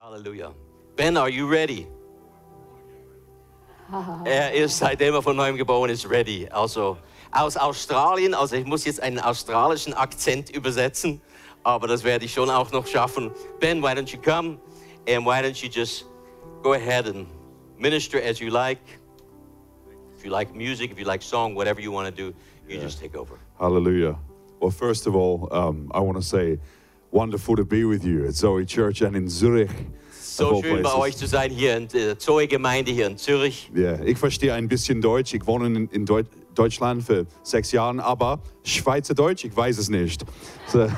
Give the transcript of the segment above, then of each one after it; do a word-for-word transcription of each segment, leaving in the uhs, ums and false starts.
Halleluja. Ben, are you ready? Er ist, seitdem er von neuem geboren ist, ready. Also aus Australien, also ich muss jetzt einen australischen Akzent übersetzen, aber das werde ich schon auch noch schaffen. Ben, why don't you come and why don't you just go ahead and minister as you like. If you like music, if you like song, whatever you want to do, you yeah. just take over. Hallelujah. Well, first of all, um, I want to say, wonderful to be with you at Zoe Church and in Zurich. So schön bei euch zu sein hier in der Zoe-Gemeinde hier in Zürich. Ja, yeah. Ich verstehe ein bisschen Deutsch. Ich wohne in, in Deut Deutschland für sechs Jahre, aber Schweizerdeutsch, ich weiß es nicht. So,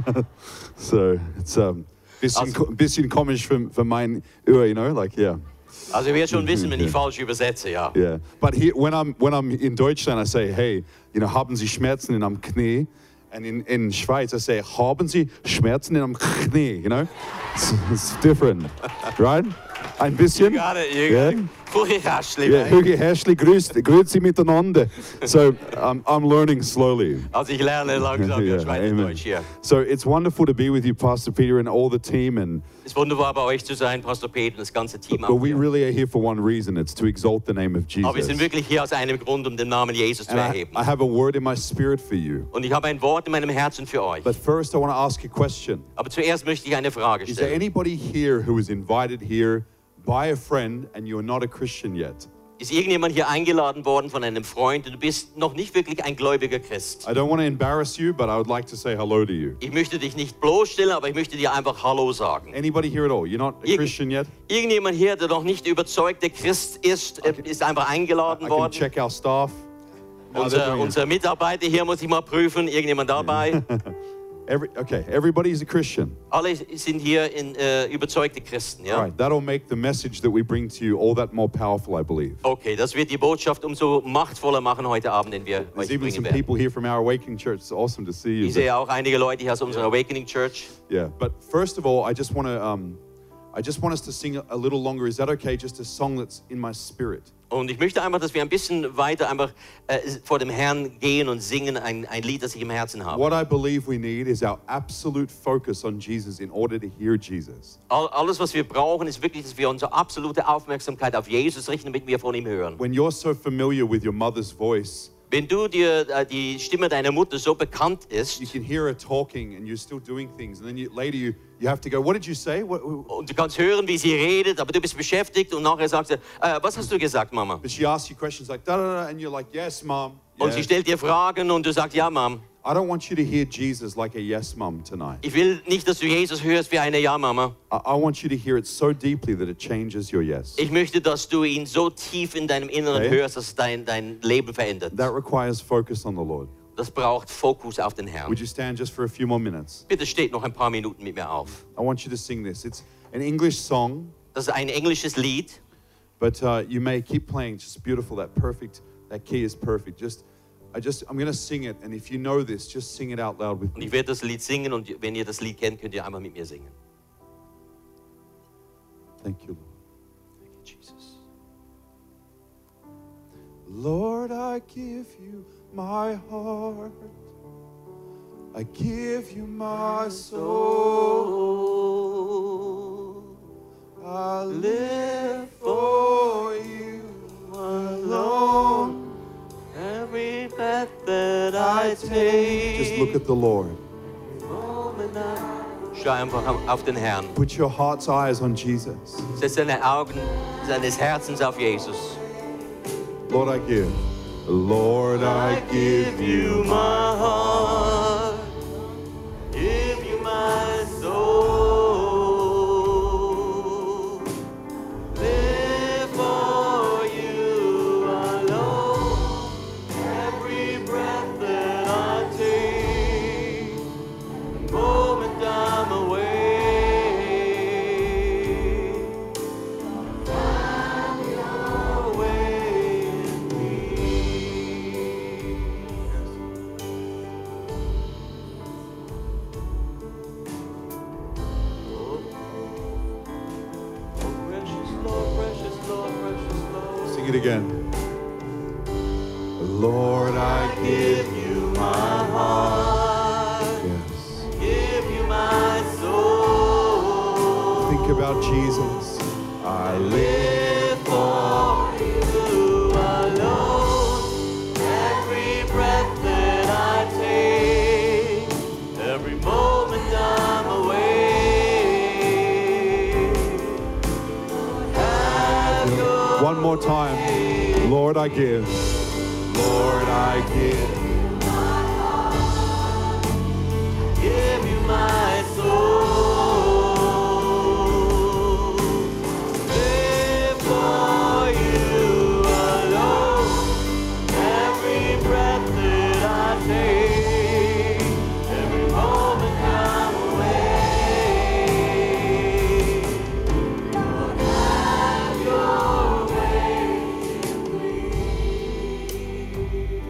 so it's a um, bisschen, also, bisschen komisch für, für mein Ohr, you know, like yeah. Also ihr werdet schon wissen, wenn ich falsch übersetze, ja. Yeah, but here, when I'm when I'm in Deutschland, I say, hey, you know, haben Sie Schmerzen in am Knie? And in, in Schweiz, I say, haben Sie Schmerzen in am Knie, you know? It's, it's different, right? Ein bisschen. You got it, you got it. Hugi Häschli, yeah, Hugi Häschli, grüßt, grüezi miteinander. So um, I'm learning slowly. Also ich lerne langsam yeah, Schweizerdeutsch hier. So it's wonderful to be with you, Pastor Peter, and all the team. And es ist wunderbar bei euch zu sein, Pastor Peter und das ganze Team. But, but we really are here for one reason. It's to exalt the name of Jesus. Aber wir sind wirklich hier aus einem Grund, um den Namen Jesus zu erheben. I, I have a word in my spirit for you. Und ich habe ein Wort in meinem Herzen für euch. But first, I want to ask a question. Aber zuerst möchte ich eine Frage stellen. Is there anybody here who is invited here by a friend and you are not a Christian yet? Ist irgendjemand hier eingeladen worden von einem Freund und du bist noch nicht wirklich ein gläubiger Christ? I don't want to embarrass you, but I would like to say hello to you. Ich möchte dich nicht bloßstellen, aber ich möchte dir einfach Hallo sagen. Anybody here at all? You're not a Ir Christian yet? Irgendjemand hier, der noch nicht überzeugter Christ ist, can, ist einfach eingeladen I, I worden. Check our staff. No, unser, unser Mitarbeiter hier muss ich mal prüfen. Irgendjemand dabei? Every, okay, everybody is a Christian. Alle sind hier in, uh, überzeugte Christen, ja? All right, that'll make the message that we bring to you all that more powerful, I believe. Okay, das wird die Botschaft umso machtvoller machen heute Abend, den wir There's euch even bringen some werden. people here from our Awakening Church. It's awesome to see you. Ich sehe auch einige Leute hier aus unserer Awakening Church. Yeah, but first of all, I just want to, um, I just want us to sing a little longer. Is that okay? Just a song that's in my spirit. Und ich möchte einfach, dass wir ein bisschen weiter einfach äh, vor dem Herrn gehen und singen ein, ein Lied, das ich im Herzen habe. What I believe we need is our absolute focus on Jesus in order to hear Jesus. All, alles, was wir brauchen, ist wirklich, dass wir unsere absolute Aufmerksamkeit auf Jesus richten, damit wir von ihm hören. When you're so familiar with your mother's voice, wenn du dir äh, die Stimme deiner Mutter so bekannt ist, you can hear her talking and you're still doing things, and then you, later you you have to go. What did you say? What, und du kannst hören, wie sie redet, aber du bist beschäftigt und nachher sagt sie, äh, was hast du gesagt, Mama? But she asks you questions like da da da, and you're like, yes, Mom. Und Yeah. sie stellt dir Fragen und du sagst, ja, Mom. I don't want you to hear Jesus like a yes, Mom tonight. Ich will nicht, dass du Jesus hörst wie eine Ja, Mama. I, I want you to hear it so deeply that it changes your yes. Ich möchte, dass du ihn so tief in deinem Inneren Okay. hörst, dass es dein, dein Leben verändert. That requires focus on the Lord. Das braucht Fokus auf den Herrn. Would you stand just for a few more minutes? Bitte steht noch ein paar Minuten mit mir auf. I want you to sing this. It's an English song, Das ist ein englisches Lied, but uh, you may keep playing. It's just beautiful. That perfect, that key is perfect. Just, I just, I'm going to sing it, and if you know this, just sing it out loud with und me. ich werde das Lied singen und wenn ihr das Lied kennt, könnt ihr einmal mit mir singen. Thank you, Lord. Thank you, Jesus. Lord, I give you my heart. I give you my soul. I live for you alone. Every breath that I take. Just look at the Lord. Schau einfach auf den Herrn. Put your heart's eyes on Jesus. Setz deine Augen seines Herzens auf Jesus. Lord, I give. Lord, I give you my heart. Give you my soul. Live for you alone. Every breath that I take, the moment I'm away, find your way in me. Sing it again. Lord, I give you my heart. Yes. Give you my soul. Think about our Jesus. I live live for you alone. Every breath that I take, every moment I'm awake. Have your one more time. Lord, I give. Lord, I give. give you my soul. Live for you alone. Every breath that I take, every moment I'm awake. Lord, have your way in me.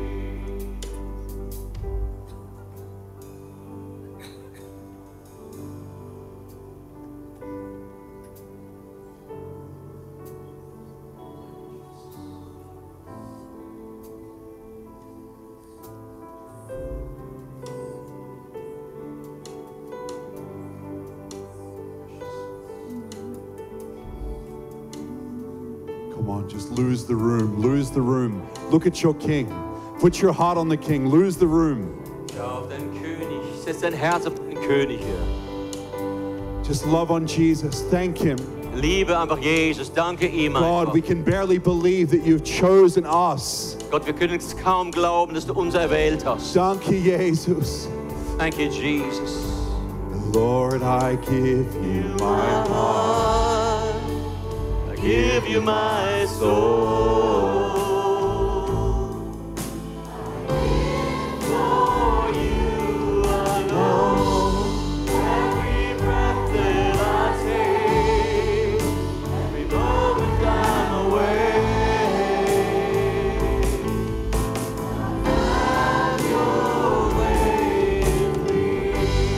Come on, just lose the room. Lose the room. Look at your King. Put your heart on the King. Lose the room. Schau auf deinen König. Setz dein Herz auf den König hier. Just love on Jesus. Thank Him. Liebe einfach Jesus. Danke ihm God, einfach. we can barely believe that you've chosen us. Gott, wir können es kaum glauben, dass du uns erwählt hast. Danke, Jesus. Thank you, Jesus. Lord, I give you my heart. I give you my soul. For you alone. Every breath that I take, every moment I'm awake. Have your way in me.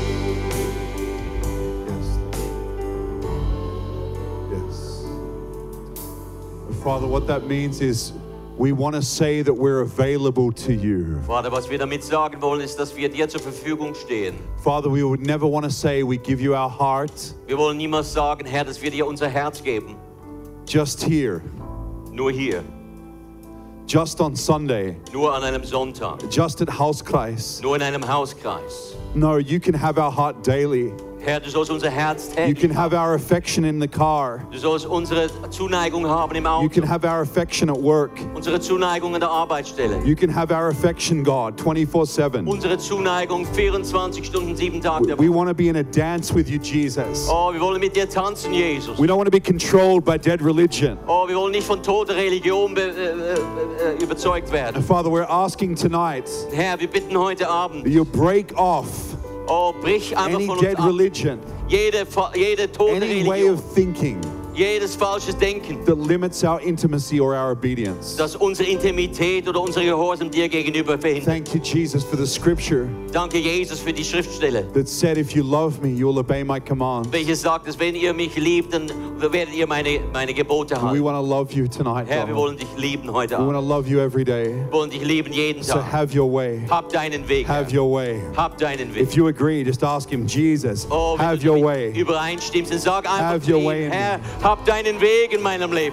Yes. Yes. Father, what that means is we want to say that we're available to you. Vater, was wir damit sagen wollen, ist, dass wir dir zur Verfügung stehen. Father, we would never want to say we give you our heart Wir wollen niemals sagen, Herr, dass wir dir unser Herz geben. just here, Nur hier, just on Sunday, nur an einem Sonntag, just at Hauskreis. nur in einem Hauskreis. No, you can have our heart daily. Herr, du sollst unser Herz You täglich, can have our affection in the car. du sollst unsere Zuneigung haben im You Auto, can have our affection at work. unsere Zuneigung an der Arbeitsstelle, You can have our affection, God, twenty-four seven. unsere Zuneigung vierundzwanzig Stunden, sieben Tage der We Woche. want to be in a dance with you, Jesus. Oh, wir wollen mit dir tanzen, Jesus. We don't want to be controlled by dead religion. Oh, wir wollen nicht von toter Religion be, äh, äh, äh, überzeugt werden. And Father, we're asking tonight Herr, wir bitten heute Abend, that you break off oh, brich einfach any von uns dead ab. religion, Jede, fa- jede tote any way Religion, of thinking jedes falsches Denken, that limits our intimacy or our obedience. das unsere Intimität oder unsere Gehorsam dir gegenüber verhindert. Thank you, Jesus, for the scripture Danke, Jesus, für die Schriftstelle, that said, if you love me, you'll obey my commands. welche sagt, dass wenn ihr mich liebt, dann werdet ihr meine, meine Gebote And we halten. want to love you tonight, Herr, wir God. wollen dich lieben heute We want Abend. to love you every day. Wir wollen dich lieben jeden So Tag. have your way. Hab deinen Weg, Herr. Have your way. Hab deinen Weg. If you agree, just ask him, Jesus, Oh, wenn have du your damit way. übereinstimmst, dann sag einfach Have zu your ihm, way in Herr, hab deinen Weg in meinem Leben.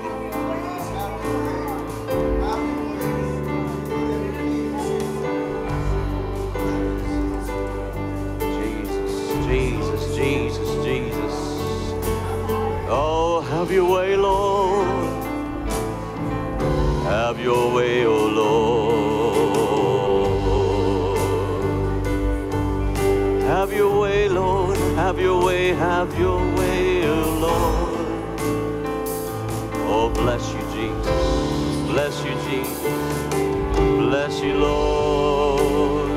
Jesus, Jesus, Jesus, Jesus. Oh, have your way, Lord. Have your way, oh Lord. Have your way, Lord. Have your way, have your way, oh Lord. Oh, bless you, Jesus. Bless you, Jesus. Bless you, Lord.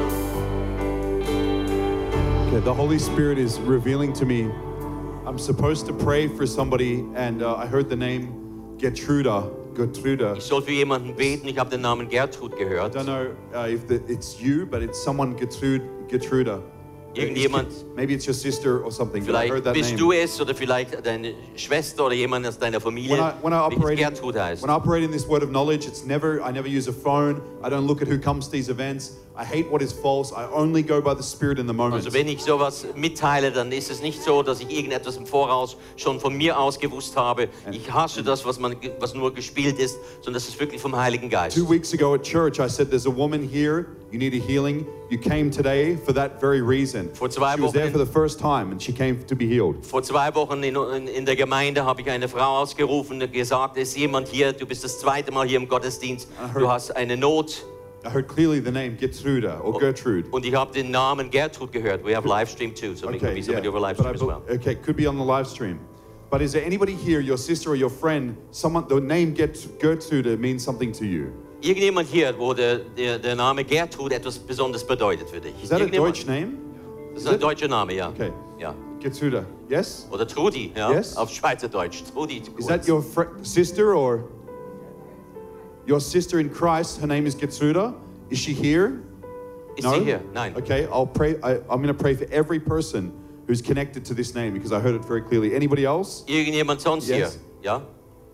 Okay, the Holy Spirit is revealing to me I'm supposed to pray for somebody, and uh, I heard the name Gertruda. Gertruda. Ich soll für jemanden beten. Ich habe den Namen Gertrud I gehört. don't know uh, if the, it's you, but it's someone Gertrude, Gertruda. Irgendjemand. It's- Maybe it's your sister or something. But I heard Vielleicht that bist name. du es oder vielleicht deine Schwester oder jemand aus deiner Familie, When I, when I welches operate, in, Gertrud heißt. when I operate in this word of knowledge, it's never, I never use a phone. I don't look at who comes to these events. I hate what is false. I only go by the Spirit in the moment. Also wenn ich sowas mitteile, dann ist es nicht so, dass ich irgendetwas im Voraus schon von mir aus gewusst habe. Ich hasse das, was, man, was nur gespielt ist, sondern das ist wirklich vom Heiligen Geist. Two weeks ago at church, I said, there's a woman here, you need a healing. You came today for that very reason. Vor zwei She was there Wochen- for the first time and she came to be healed. Vor zwei Wochen in, in, in der Gemeinde habe ich eine Frau ausgerufen und gesagt, es ist jemand hier, du bist das zweite Mal hier im Gottesdienst, du hast eine Not. I heard clearly the name Gertrude or Gertrude. Und ich habe den Namen Gertrud gehört. We have live stream too, so it could be somebody over live but stream I as well. be- okay, could be on the live stream. But is there anybody here, your sister or your friend, someone, the name Gert- Gertrude means something to you? Irgendjemand hier, wo der, der, der Name Gertrud etwas Besonderes bedeutet für dich. Is that a Irgendjemand? Deutsch name? Das ist ein deutscher Name, ja. Okay. Ja. Gertrude, yes? Oder Trudi, ja. Yes. Auf Schweizerdeutsch. Trudi. Is that your fr- sister or your sister in Christ? Her name is Gertrude. Is she here? Ist sie hier? Nein. Okay, I'll pray. I, I'm going to pray for every person who's connected to this name because I heard it very clearly. Anybody else? Irgendjemand sonst Yes. hier? Ja.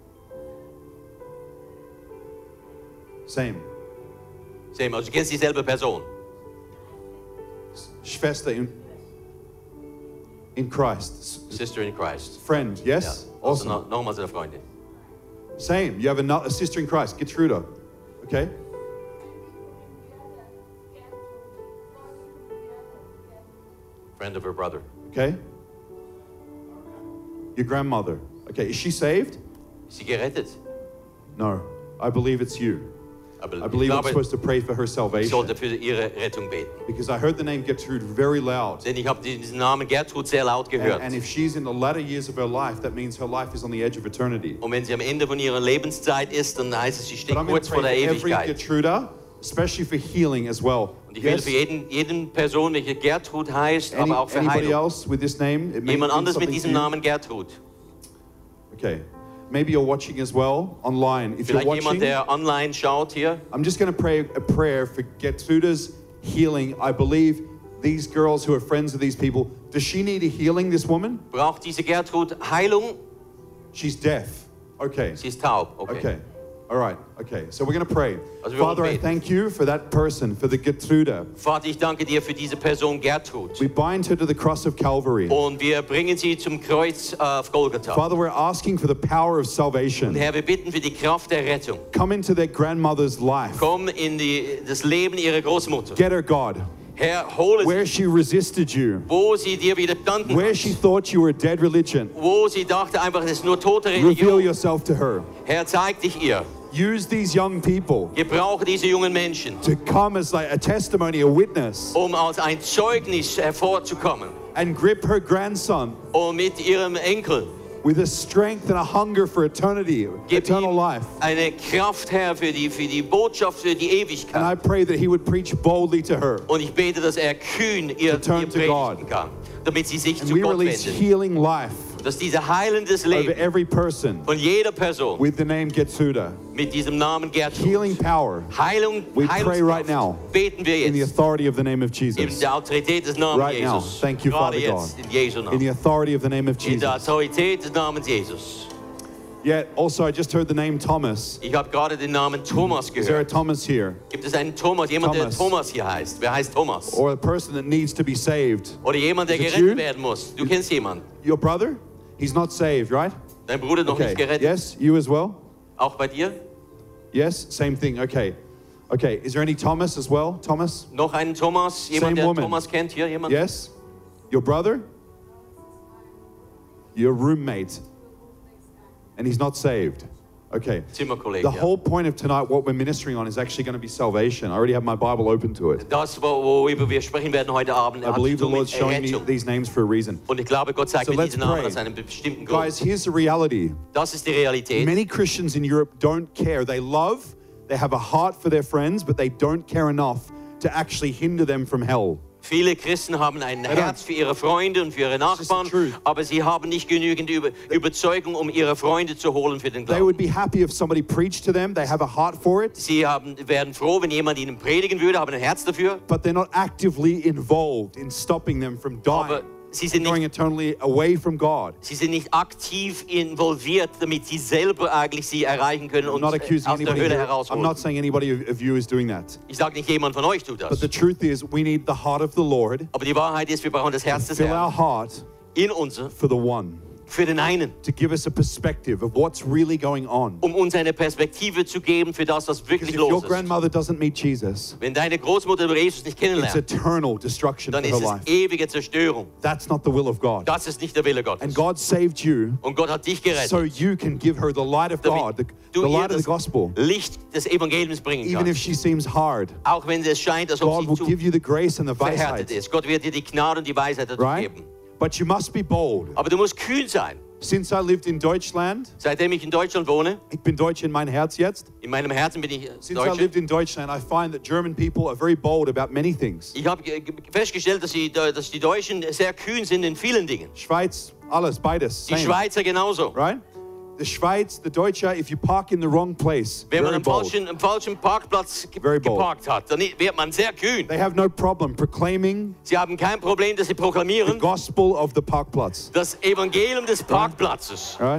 Same. Sehen wir, also du kennst dieselbe Person. Schwester in, in Christ. Sister in Christ. Friend, Ja. yes? Also Awesome. noch, nochmals eine Freundin. Same. You have a, no- a sister in Christ, Gertrude. Okay? Friend of her brother. Okay? Your grandmother. Okay, is she saved? Ist sie gerettet? No. I believe it's you. Aber I believe ich I'm glaube, supposed to pray for her ich salvation. sollte für ihre Rettung beten. Because I heard the name Gertrude very loud. Denn ich habe diesen Namen Gertrud sehr laut gehört. And, and if she's in the latter years of her life, that means her life is on the edge of eternity. Und wenn sie am Ende von ihrer Lebenszeit ist, dann heißt es, sie steht But I'm going kurz to vor pray der for every Ewigkeit. Gertrude, especially for healing as well. Und ich will Yes? für jeden, jeden Person, welche Gertrud heißt, Any, aber auch für anybody Heilung. else with this name? It may Jemand mean anderes mit something diesem to you. Namen Gertrud. Okay. Maybe you're watching as well online. If you're Vielleicht watching, jemand, der online schaut hier. I'm just going to pray a prayer for Gertrude's healing. I believe these girls who are friends of these people, does she need a healing, this woman? Braucht diese Gertrud Heilung? She's deaf. Okay. Sie ist taub. Okay. Okay. All right. Okay. So we're going to pray. Also wir wollen Father, I beten. thank you for that person, for the Gertrude. Vater, ich danke dir für diese Person Gertrud. We bind her to the cross of Calvary. Und wir bringen sie zum Kreuz äh, auf Golgatha. Father, we're asking for the power of Und salvation. Herr, wir bitten für die Kraft der Rettung. Come into their grandmother's life. Komm in die, das Leben ihrer Großmutter. Get her, God. Herr, hole sie, Where she resisted you, wo sie dir widerstanden where hat. she thought you were a dead religion, Wo sie dachte einfach, es ist nur tote reveal Religion. yourself to her. Herr, zeig dich ihr. Use these young people Gebrauche diese jungen Menschen, to come as like a testimony, a witness, um als ein Zeugnis hervorzukommen. and grip her grandson Und mit ihrem Enkel with a strength and a hunger for eternity, gib eternal ihm life. eine Kraft, Herr, für die, für die Botschaft, für die And Ewigkeit. I pray that he would preach boldly to her. Und ich bete, dass er kühn ihr, To turn ihr to predigen God. kann, damit sie sich And zu we Gott release wenden. healing life Dass diese heilendes over Leben every person von jeder Person with the name Getsuda. mit diesem Namen Gertrud, Healing power Heilung, We pray right Heilungskraft, now beten wir in the jetzt authority of the name of in Jesus. der Autorität des Namens Right now. Jesus. Thank you, Gerade Father jetzt God. in Jesu In the Namen. authority of the name of In der Jesus. Autorität des Namens Jesus. Yeah, also I just heard the name Thomas. Ich habe gerade den Namen Thomas Is there a gehört. Thomas here? Gibt es einen Thomas, jemand, Thomas. der Thomas hier heißt? Wer heißt Thomas? Or a person that needs to be saved? Oder jemand, der Is it gerettet you? werden muss. Du kennst jemanden. Your brother? He's not saved, right? Dein Bruder noch Okay. nicht gerettet. Yes, you as well? Auch bei dir? Yes, same thing. Okay. Okay, is there any Thomas as well? Thomas? Noch einen Thomas? Jemand, Same der woman. Thomas kennt hier? Jemand? Yes? Your brother? Your roommate? And he's not saved. Okay. Zimmerkollege. The ja. whole point of tonight, what we're ministering on, is actually going to be salvation. I already have my Bible open to it. Das, wo- worüber wir sprechen werden heute Abend, I hat believe zu the tun Lord's mit showing me Errettung. these names for a reason. Und ich glaube, Gott zeigt So mir let's diese Namen pray. aus einem bestimmten Grund. Guys, here's the reality. Das ist die Realität. Many Christians in Europe don't care. They love, they have a heart for their friends, but they don't care enough to actually hinder them from hell. Viele Christen haben ein don't. Herz für ihre Freunde und für ihre is the Nachbarn, truth. aber sie haben nicht genügend Über Überzeugung, um ihre Freunde zu holen für den They Glauben. would be happy if somebody preached to them. They have a heart for it, Sie haben, wären froh, wenn jemand ihnen predigen würde, haben ein Herz dafür, but they're not actively involved in stopping them from aber dying. Sie sind going nicht, eternally away from God. sie sind nicht aktiv involviert, damit sie selber eigentlich sie erreichen können I'm und not äh, accusing aus der anybody Höhle here. I'm herausholen. not saying anybody of of you is doing that. Ich sage nicht, jemand von euch tut But das. the truth is, we need the heart of the Lord. Aber die Wahrheit ist, wir brauchen das Herz des Fill Herrn our heart in unser, for the one. für den einen, To give us a perspective of what's really going on. um uns eine Perspektive zu geben für das, was Because wirklich if your los ist. grandmother doesn't meet Jesus, Wenn deine Großmutter Jesus nicht it's kennenlernt, eternal destruction dann for ist her es life. ewige Zerstörung. That's not the will of God. Das ist nicht der Wille And Gottes. God saved you Und Gott hat dich gerettet, so you can give her the light of God, the, damit the du ihr light of the das gospel. Licht des Evangeliums bringen Even if kannst. she seems hard, Auch wenn es scheint, als ob God sie will zu give you the grace and the verhärtet Weisheit, ist. Gott wird dir die Gnade und die Weisheit dazu right? geben. But you must be bold. Aber du musst kühn sein. Since I lived in Deutschland, Seitdem ich in Deutschland wohne, ich bin Deutsch in mein Herz jetzt. in meinem Herzen bin ich äh, Since I Deutscher. lived in Deutschland, I find that German people are very bold about many things. Ich habe ge- ge- festgestellt, dass die, dass die Deutschen sehr kühn sind in vielen Dingen. Schweiz, alles, beides, Die same, Schweizer genauso. right? The Schweiz, the Deutscher, if you park in the wrong place, Wenn man very am bold. falschen, am falschen Parkplatz ge Very bold. geparkt hat, dann wird man sehr kühn. They have no problem proclaiming Sie haben kein Problem, dass sie the proklamieren gospel of the Parkplatz, das Evangelium des Parkplatzes. right?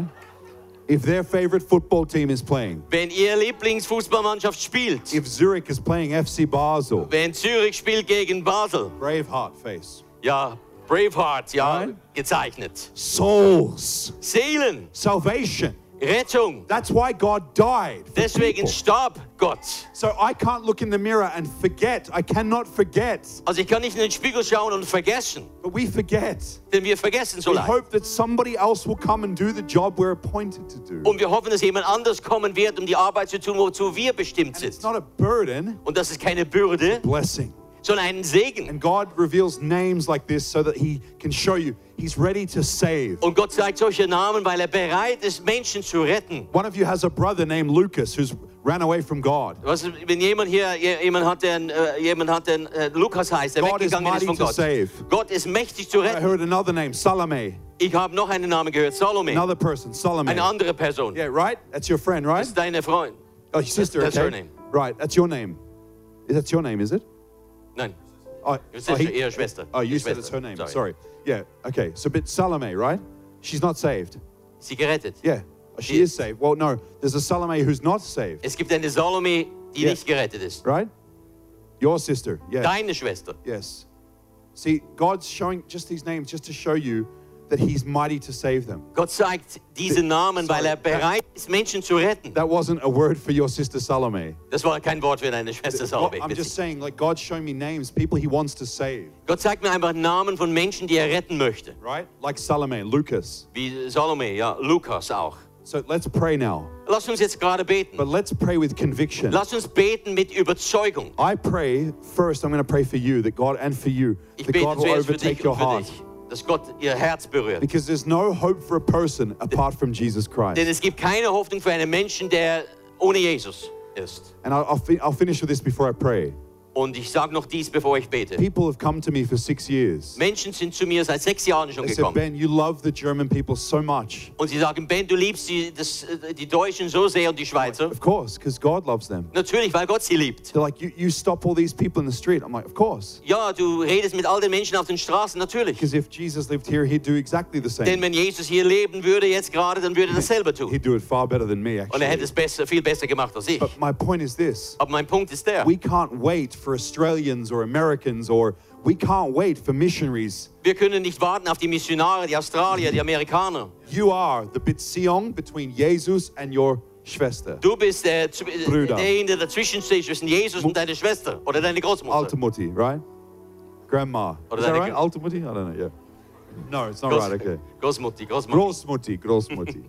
If their favorite football team is playing, Wenn ihr Lieblingsfußballmannschaft spielt, if Zurich is playing F C Basel, wenn Zürich spielt gegen Basel, Braveheart face. ja, Braveheart, ja, Nein. gezeichnet. Souls, Seelen, salvation. Rettung. That's why God died. For Deswegen people. starb Gott. So I can't look in the mirror and forget. I cannot forget. Also ich kann nicht in den Spiegel schauen und vergessen, But we forget. denn wir vergessen so We leicht. hope that somebody else will come and do the job we're appointed to do. Und wir hoffen, dass jemand anders kommen wird, um die Arbeit zu tun, wozu wir bestimmt And it's sind. not a burden, Und das ist keine Bürde, blessing. sondern ein Segen. And God reveals names like this so that He can show you He's ready to save. Und Gott zeigt solche Namen, weil er bereit ist, Menschen zu retten. One of you has a brother named Lucas who's ran away from God. Was, wenn jemand hier je- jemand hat, der äh, jemand hat, der äh, Lukas heißt, der God is weggegangen ist mighty von to Gott. save. Gott ist mächtig zu I retten. heard another name, Salome. Ich habe noch einen Namen gehört, Salome. Another person, Salome. Eine andere Person. Yeah, right? That's your friend, Das right? ist deine Freundin. Oh, your sister, that's her okay. name. Right, that's your name. Is that your name, is it? Nein, Oh, das oh, ist he- ihre Schwester. oh, you Ihre said Schwester. it's her name. Sorry. Sorry. Yeah, okay. So, but Salome, right? She's not saved. Sie gerettet. Yeah, she She is saved. Well, no, there's a Salome who's not saved, Es gibt eine Salome, die Yeah. nicht gerettet ist. right? Your sister, yeah. Deine Schwester. Yes. See, God's showing just these names just to show you that He's mighty to save them. Gott zeigt diese Namen, weil er bereit ist, Menschen zu retten. That wasn't a word for your sister Salome. Das war kein Wort für deine Schwester Salome. I'm just saying, like, God's showing me names, people He wants to save, Gott zeigt mir einfach Namen von Menschen, die er retten möchte. right? Like Salome, Lucas. Wie Salome, ja, Lukas auch. So let's pray now. Lass uns jetzt gerade beten. But let's pray with conviction. Lass uns beten mit Überzeugung. I pray, first, I'm going to pray for you, that God, and for you, Ich that bete God will zuerst für overtake dich your und für heart. dich, dass Gott ihr Herz berührt. Because there's no hope for a person apart from Jesus Christ. Denn es gibt keine Hoffnung für einen Menschen, der ohne Jesus ist. And I'll, I'll, fi- I'll finish with this before I pray. Und ich sage noch dies, bevor ich bete. People have come to me for six years. Menschen sind zu mir seit sechs Jahren schon They said, gekommen. Ben, you love the German people so much. Und sie sagen, Ben, du liebst die, das, die Deutschen so sehr und die Schweizer. Of course, because God loves them. Natürlich, weil Gott sie liebt. They're like, you, you stop all these people in the street. I'm like, of course. Ja, du redest mit all den Menschen auf den Straßen, natürlich. Because if Jesus lived here, he'd do exactly the Denn same. wenn Jesus hier leben würde, jetzt gerade, dann würde er das selber tun. He'd do it far better than me, Und er hätte actually. es besser, viel besser gemacht als ich. But my point is this. Aber mein Punkt ist der, We can't wait for Australians or Americans, or we can't wait for missionaries. wir können nicht warten auf die Missionare, die Australier, die Amerikaner. You are the Beziehung between Jesus and your Schwester. Du bist der, der Brüder. derjenige, der dazwischen steht zwischen Jesus und deine Schwester oder deine Großmutter. Alte Mutti, right? Grandma. Or Is that then right? again- Alte Mutti? I don't know, yeah. No, it's not Groß, right, okay. Großmutti, Großmutti. Großmutti, Großmutti.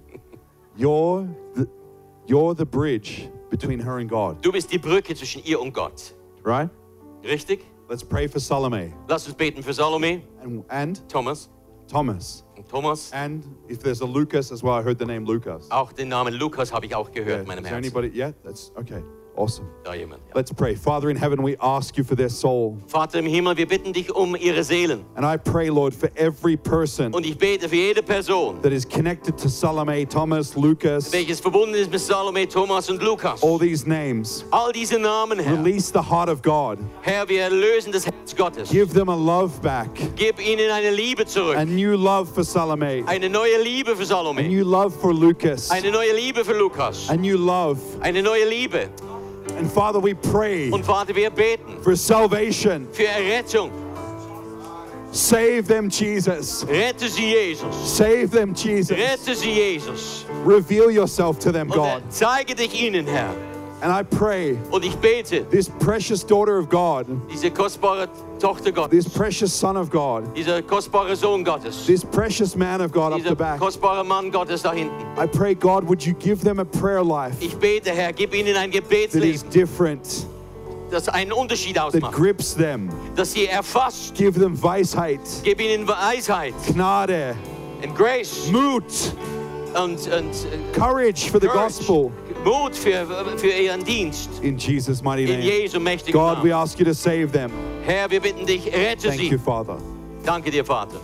You're the, you're the bridge between her and God, Du bist die Brücke zwischen ihr und Gott. right? Richtig? Let's pray for Salome Lass uns beten für Salome, and, and Thomas Thomas. und Thomas. And if there's a Lucas as well, I heard the name Lucas. Auch den Namen Lukas habe ich auch Yeah, gehört in meinem is there Herzen. anybody? Yeah, that's okay. Awesome. Da jemand. Ja. Let's pray. Father in heaven, we ask you for their soul. Vater im Himmel, wir bitten dich um ihre Seelen. And I pray, Lord, for every person Und ich bete für jede Person, that is connected to Salome, Thomas, Lucas, welches verbunden ist mit Salome, Thomas und Lukas. all these names. All diese Namen, Herr. Release the heart of God. Herr, wir lösen das Herz Gottes. Give them a love back. Gib ihnen eine Liebe zurück. A new love for Salome. Eine neue Liebe für A Salome. new love for Lucas. Eine neue Liebe für Lukas. A new love. Eine neue Liebe. And Father, we pray Und Vater, wir beten for salvation. für Errettung. Save them, Jesus. Rette sie, Jesus. Save them, Jesus. Rette sie, Jesus. Reveal yourself to them, Und God. zeige dich ihnen, Herr. And I pray Und ich bete, this precious daughter of God, diese kostbare Tochter Gottes, this precious son of God, dieser kostbare Sohn Gottes, this precious man of God up dieser the back. kostbare Mann Gottes da hinten. I pray, God, would you give them a prayer life Ich bete, Herr, gib ihnen ein that is Gebetsleben, different, das einen Unterschied that ausmacht, grips them. das sie erfasst. Give them Weisheit, Gib ihnen Weisheit Gnade, und Grace Mut, und, und äh, courage for the Courage. gospel. Mut für, für ihren Dienst. In Jesus' mighty In name. Jesu mächtigen God, we Namen. ask you to save them. Herr, wir bitten dich, rette Thank sie. you, Father. Danke dir, Vater.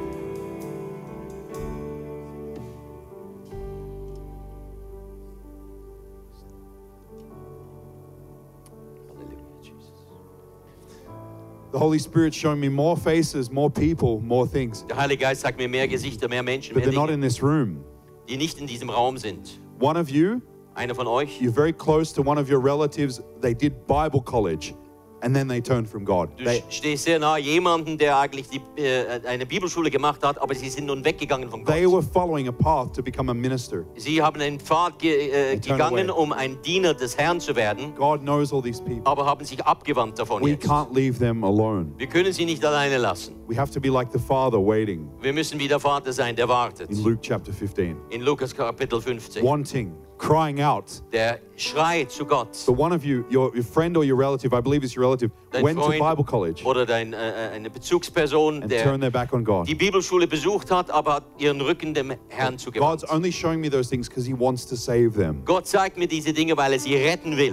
The Holy Spirit's showing me more faces, more people, more things. Der Heilige Geist sagt mir mehr Gesichter, mehr Menschen, But mehr they're not Dinge, in this room. die nicht in diesem Raum sind. One of you, Einer von euch, you're very close to one of your relatives. They did Bible college and then they turned from God. du They, stehst sehr nahe jemanden, der eigentlich die, äh, eine Bibelschule gemacht hat, aber sie sind nun weggegangen von they Gott. were following a path to become a minister. Sie haben einen Pfad ge äh, They turn gegangen, away. um ein Diener des Herrn zu werden, God knows all these people. aber haben sich abgewandt davon We jetzt. can't leave them alone. Wir können sie nicht alleine lassen. We have to be like the Father waiting Wir müssen wie der Vater sein, der wartet. in Luke chapter fifteen. In Lukas Kapitel fünfzehn. Wanting, crying out. Der schreit zu Gott. So one of you, your, your friend or your relative, I believe it's your relative, Dein went to Freund Bible college oder dein, äh, eine Bezugsperson, and der turned their back on God. die Bibelschule besucht hat, aber hat ihren Rücken dem Herrn God's zugewandt. only showing me those things because he wants to save them. Gott zeigt mir diese Dinge, weil er sie retten will.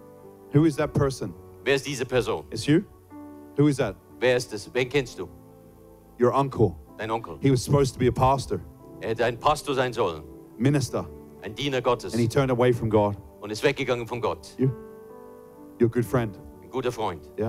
Who is that person? Wer ist diese Person? It's you? Who is that? Wer ist es? Wen kennst du? Your uncle. Dein Onkel. He was supposed to be a pastor, Er hätte ein Pastor sein sollen, minister, ein Diener Gottes and he turned away from God. und ist weggegangen von Gott. You? Your good friend. Ein guter Freund. Yeah.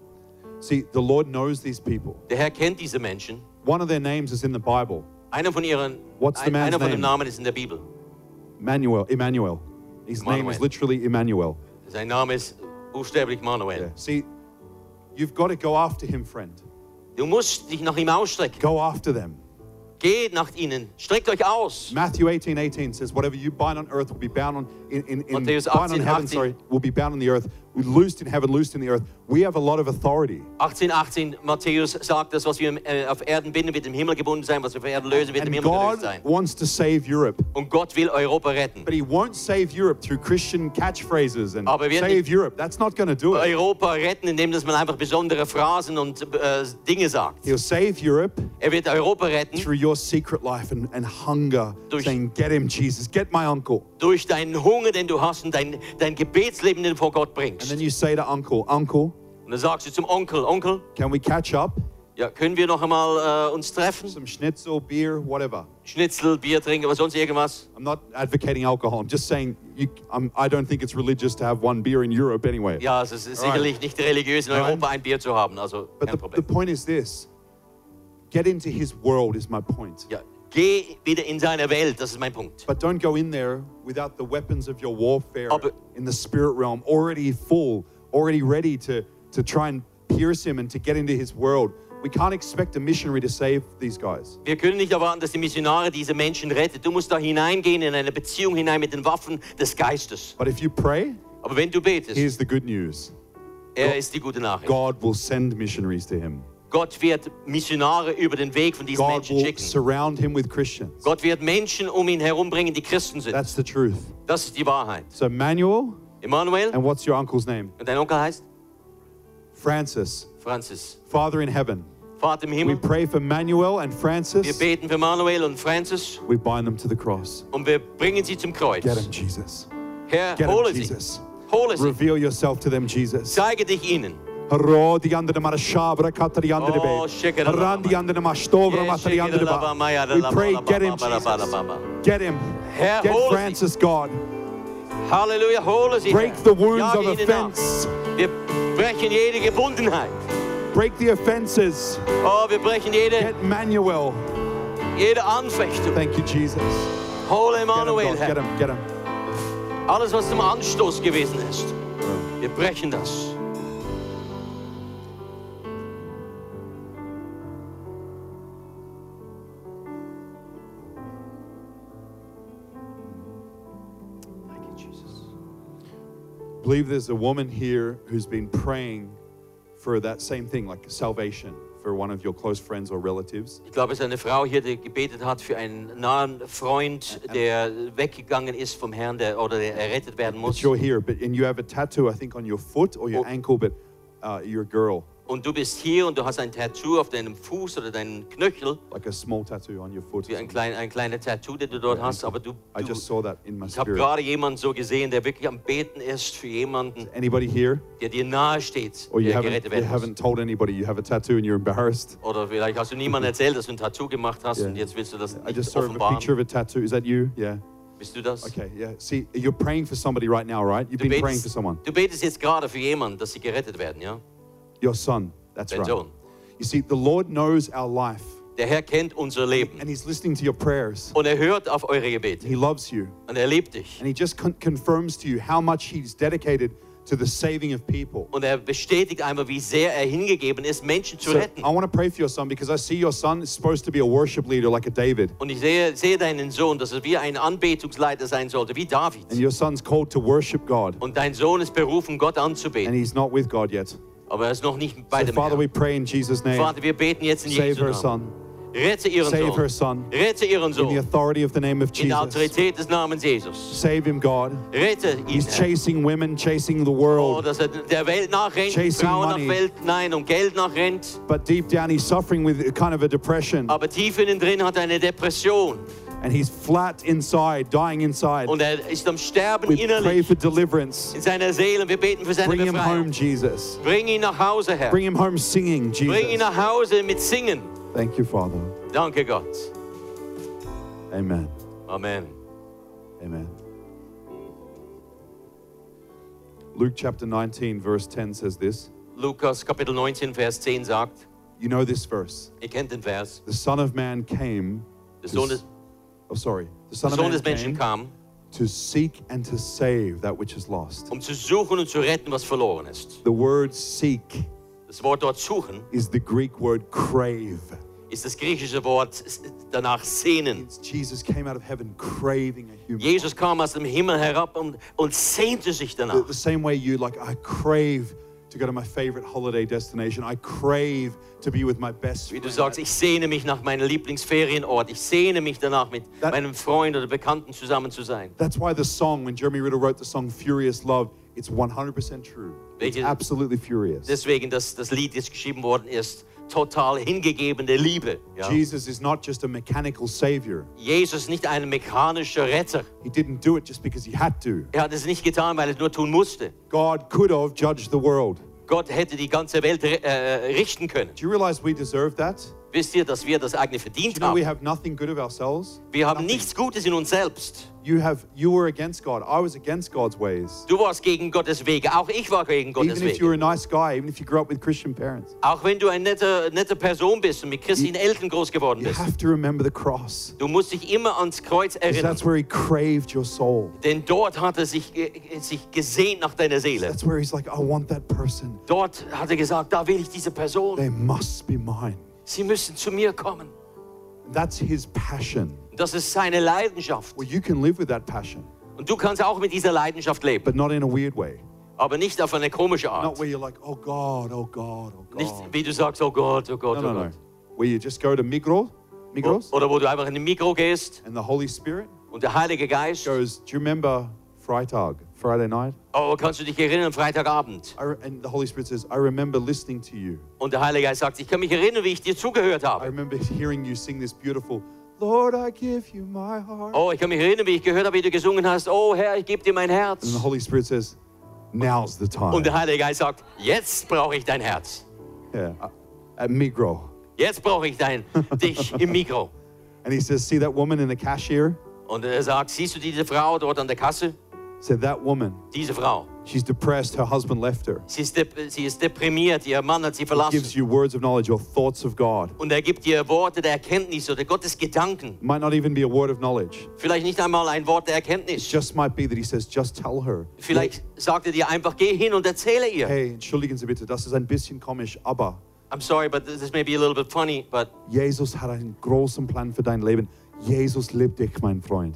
See, the Lord knows these people. Der Herr kennt diese Menschen. One of their names is in the Bible. Einer von ihren, What's the ein, man's einer von dem name? Namen ist in der Bibel. Emmanuel. Emmanuel. His name is Emmanuel. literally Emmanuel. Sein Name ist buchstäblich Manuel. Yeah. See, you've got to go after him, friend. Du musst dich nach ihm ausstrecken. Go after them. Geht nach ihnen. Streckt euch aus. Matthew eighteen eighteen says, whatever you bind on earth will be bound on in, in, in Matthäus bind on achtzehn, heaven, achtzehn. sorry, will be bound on the earth, loosed in heaven, loosed in the earth. We have a lot of authority. achtzehn achtzehn, Matthäus sagt, das, was wir äh, auf Erden binden, wird im Himmel gebunden sein, was wir auf Erden lösen, wird im And Himmel gelöst God sein. wants to save Europe. Und Gott will Europa retten. But he won't save Europe through Christian catchphrases and Aber wir save nicht- Europe. That's not going to do it. Europa retten, indem dass man einfach besondere Phrasen und äh, Dinge sagt. He'll save Europe Er wird Europa retten through your secret life and, and hunger, Durch- saying, get him, Jesus, get my uncle. durch deinen Hunger, den du hast und dein, dein Gebetsleben, den du vor Gott And bringst. then you say to uncle, uncle, Und dann sagst du zum Onkel, Onkel, can we catch up? ja, können wir noch einmal äh, uns treffen? Some schnitzel, beer, whatever. Schnitzel, Bier trinken, was sonst irgendwas? I'm not advocating alcohol. I'm just saying you, I'm, I don't think it's religious to have one beer in Europe anyway. Ja, es ist Alright. sicherlich nicht religiös, in Alright. Europa ein Bier zu haben, also But kein the, the Problem. point is this. Get into his world is my point. Ja, geh wieder in seine Welt, das ist mein Punkt. But don't go in there without the weapons of your warfare Aber- in the spirit realm already full, already ready to, to try and pierce him and to get into his world. We can't expect a missionary to save these guys. Wir können nicht erwarten, dass die Missionare diese Menschen rettet. Du musst da hineingehen, in eine Beziehung hinein mit den Waffen des Geistes. But if you pray, Aber wenn du betest, here's the good news. er ist die gute Nachricht. God will send missionaries to him. Gott wird Missionare über den Weg von diesen God Menschen will schicken. surround him with Christians. Gott wird Menschen um ihn herumbringen, die Christen sind. That's the truth. Das ist die Wahrheit. So Manuel, Emmanuel, and what's your uncle's name? und dein Onkel heißt Francis. Francis. Father in heaven, Vater im we Himmel, pray for Manuel and wir Francis. beten für Manuel und Francis We bind them to the cross. und wir bringen sie zum Kreuz. Get him, Jesus. Herr, Get him, hole sie. Jesus. Hole sie. Reveal yourself to them, Jesus. Zeige dich ihnen. Ro di ande mara shabra katri ande Oh, be. shekere Randi ande ma stovra Yes, matri ande shekere ba. laba, maya We laba, pray, laba, get him, laba, laba, Jesus. laba. Get him. Herr, Get hole sie. Francis, God. Halleluja, hole sie. Break Herr. the wounds Jage of ihnen nach. offense. Wir brechen jede Gebundenheit. Break the offenses. Oh, wir brechen jede, Get Manuel. jede Anfechtung. Thank you, Jesus. Hole Get him, Emmanuel, God. Get Herr. him, get him. Alles, was zum Anstoß gewesen ist. Wir brechen das. Thank you, Jesus. I believe there's a woman here who's been praying for that same thing, like salvation, for one of your close friends or relatives. Ich glaube, es ist eine Frau hier, die gebetet hat für einen nahen Freund, der weggegangen ist vom Herrn, der, oder der errettet werden But muss. you're here, but and you have a tattoo, I think, on your foot or your Oh. ankle, but uh, you're a girl, Und du bist hier und du hast ein Tattoo auf deinem Fuß oder deinem Knöchel, like a small tattoo on your foot. wie ein, klein, ein kleines Tattoo, das du dort hast. Aber du, I du just saw that in my ich habe spirit. gerade jemanden so gesehen, der wirklich am Beten ist für jemanden, Anybody here? der dir nahe steht, Or you der haven't, gerettet you werden muss. haven't told anybody you have a tattoo and you're embarrassed? Oder vielleicht hast du niemandem erzählt, dass du ein Tattoo gemacht hast Yeah. und jetzt willst du das I nicht just saw a offenbaren. picture of a tattoo. Is that you? Yeah. Bist du das? Okay, yeah. See, you're praying for somebody right now, right? You've Du been praying for betest, someone. du betest jetzt gerade für jemanden, dass sie gerettet werden, ja? Your son. That's Dein right. Sohn. You see, the Lord knows our life Der Herr kennt unser Leben and He's listening to your prayers. und er hört auf eure Gebete He loves you und er liebt dich. and He just con- confirms to you how much He's dedicated to the saving of people. Und er bestätigt einmal, wie sehr er hingegeben ist, Menschen zu So retten. I want to pray for your son because I see your son is supposed to be a worship leader like a David. Und ich sehe, sehe deinen Sohn, dass er wie ein Anbetungsleiter sein sollte, wie David. And your son's called to worship God Und dein Sohn ist berufen, Gott and anzubeten. he's not with God yet. Aber er ist noch nicht bei So dem Father, we Herrn. pray in Jesus' name. Vater, wir beten jetzt in Save Jesu her Namen. son. Rette ihren Save her Sohn. son. Rette ihren In the Sohn. authority of the name of In der Jesus. Autorität des Namens Jesus. Save him, God. Rette ihn. He's Herr. chasing women, chasing the Oh, world. dass er der Welt nachrennt, Chasing Frauen nach money. Welt, nein, und Geld nachrennt. But deep down, he's suffering with a kind of a depression. Aber tief innen drin hat er eine Depression. And he's flat inside, dying inside. Und er ist am Sterben We pray innerlich for deliverance. in seiner Seele. Und wir beten für seine Bring him home, Befreiung. Jesus. Bring ihn nach Hause, Herr. Bring him home singing, Bring ihn Jesus. nach Hause mit Singen. Thank you, Father. Danke, Gott. Amen. Amen. Amen. Luke chapter nineteen, verse ten says this. Lukas Kapitel neunzehn, Vers zehn sagt, You know this verse. ihr kennt den Vers, The Son of Man came. der to Sohn s- des, Oh, sorry. The der Son of Sohn Man des Menschen came kam, to seek and to save that which is lost. um zu suchen und zu retten, was verloren ist. The word seek Das Wort dort suchen is the Greek word crave. ist das griechische Wort danach sehnen. It's Jesus came out of heaven craving a human. Jesus kam aus dem Himmel herab und, und sehnte sich The, danach. the same way you like, I crave to go to my favorite holiday destination. I crave to be with my best Wie du friend. sagst, ich sehne mich nach meinem Lieblingsferienort. Ich sehne mich danach, mit That- meinem Freund oder Bekannten zusammen zu sein. That's why the song, when Jeremy Riddle wrote the song Furious Love, it's one hundred percent true. It's Welche- absolutely furious. Deswegen, dass das Lied jetzt geschrieben worden ist, total hingegebene Liebe. Ja. Jesus is not just a mechanical savior. Jesus ist nicht ein mechanischer Retter. He didn't do it just because he had to. Er hat es nicht getan, weil er es nur tun musste. God could have judged the world. Gott hätte die ganze Welt äh, richten können. Do you realize we deserve that? Wisst ihr, dass wir das eigentlich Do you verdient know we haben? have nothing good of ourselves? Wir haben Nothing. nichts Gutes in uns selbst. You have you were against God. I was against God's ways. Du warst gegen Gottes Wege. Auch ich war gegen Gottes Even if you were Wege. a nice guy, even if you grew up with Christian parents. Auch wenn du eine nette, nette Person bist und mit christlichen Eltern groß geworden You bist. have to remember the cross. Du musst dich immer ans Kreuz Because erinnern. that's where he craved your soul. Denn dort hat er sich, äh, sich gesehnt nach deiner Seele. That's where he's like, I want that person. Dort hat er gesagt, da will ich diese Person. They must be mine. Sie müssen zu mir kommen. That's his passion. Das ist seine Leidenschaft. Well, you can live with that passion, Und du kannst auch mit dieser Leidenschaft leben. but not in a weird way. Aber nicht auf eine komische Not Art. where you're like, oh God, oh God, oh Nicht God. wie du sagst, oh Gott, oh Gott, No, oh no, no. Gott. Where you just go to Migros, Migros, Oder wo du einfach in den Mikro gehst and the Holy Spirit und der Heilige Geist. goes, do you remember Freitag, Friday night? Oh, kannst du dich erinnern, Freitagabend? I re- and the Holy Spirit says, I remember listening to you. Und der Heilige Geist sagt, ich kann mich erinnern, wie ich dir zugehört I habe. remember hearing you sing this beautiful, Lord, I give you my heart. Oh, ich kann mich erinnern, wie ich gehört habe, wie du gesungen hast. Oh Herr, ich gebe dir mein And the Herz. Holy Spirit says, now's the time. Und der Heilige Geist sagt, jetzt brauche ich dein Herz. Yeah, at Migros. Jetzt brauche ich dein, dich im Mikro. And he says, see that woman in the cashier? Und er sagt, siehst du diese Frau dort an der Kasse? Said that woman, Diese Frau. she's depressed, her husband left her. Sie ist, dep- sie ist deprimiert, ihr Mann hat sie He verlassen. gives you words of knowledge or thoughts of God. Und er gibt dir Worte der Erkenntnis oder Gottes Gedanken. It might not even be a word of knowledge. Vielleicht nicht einmal ein Wort der Erkenntnis. It just might be that he says, just tell her. Vielleicht sagt er dir einfach, geh hin und erzähle ihr. Hey, entschuldigen Sie bitte, das ist ein bisschen komisch, aber I'm sorry, but this may be a little bit funny, but Jesus hat einen großen Plan für dein Leben. Jesus liebt dich, mein Freund.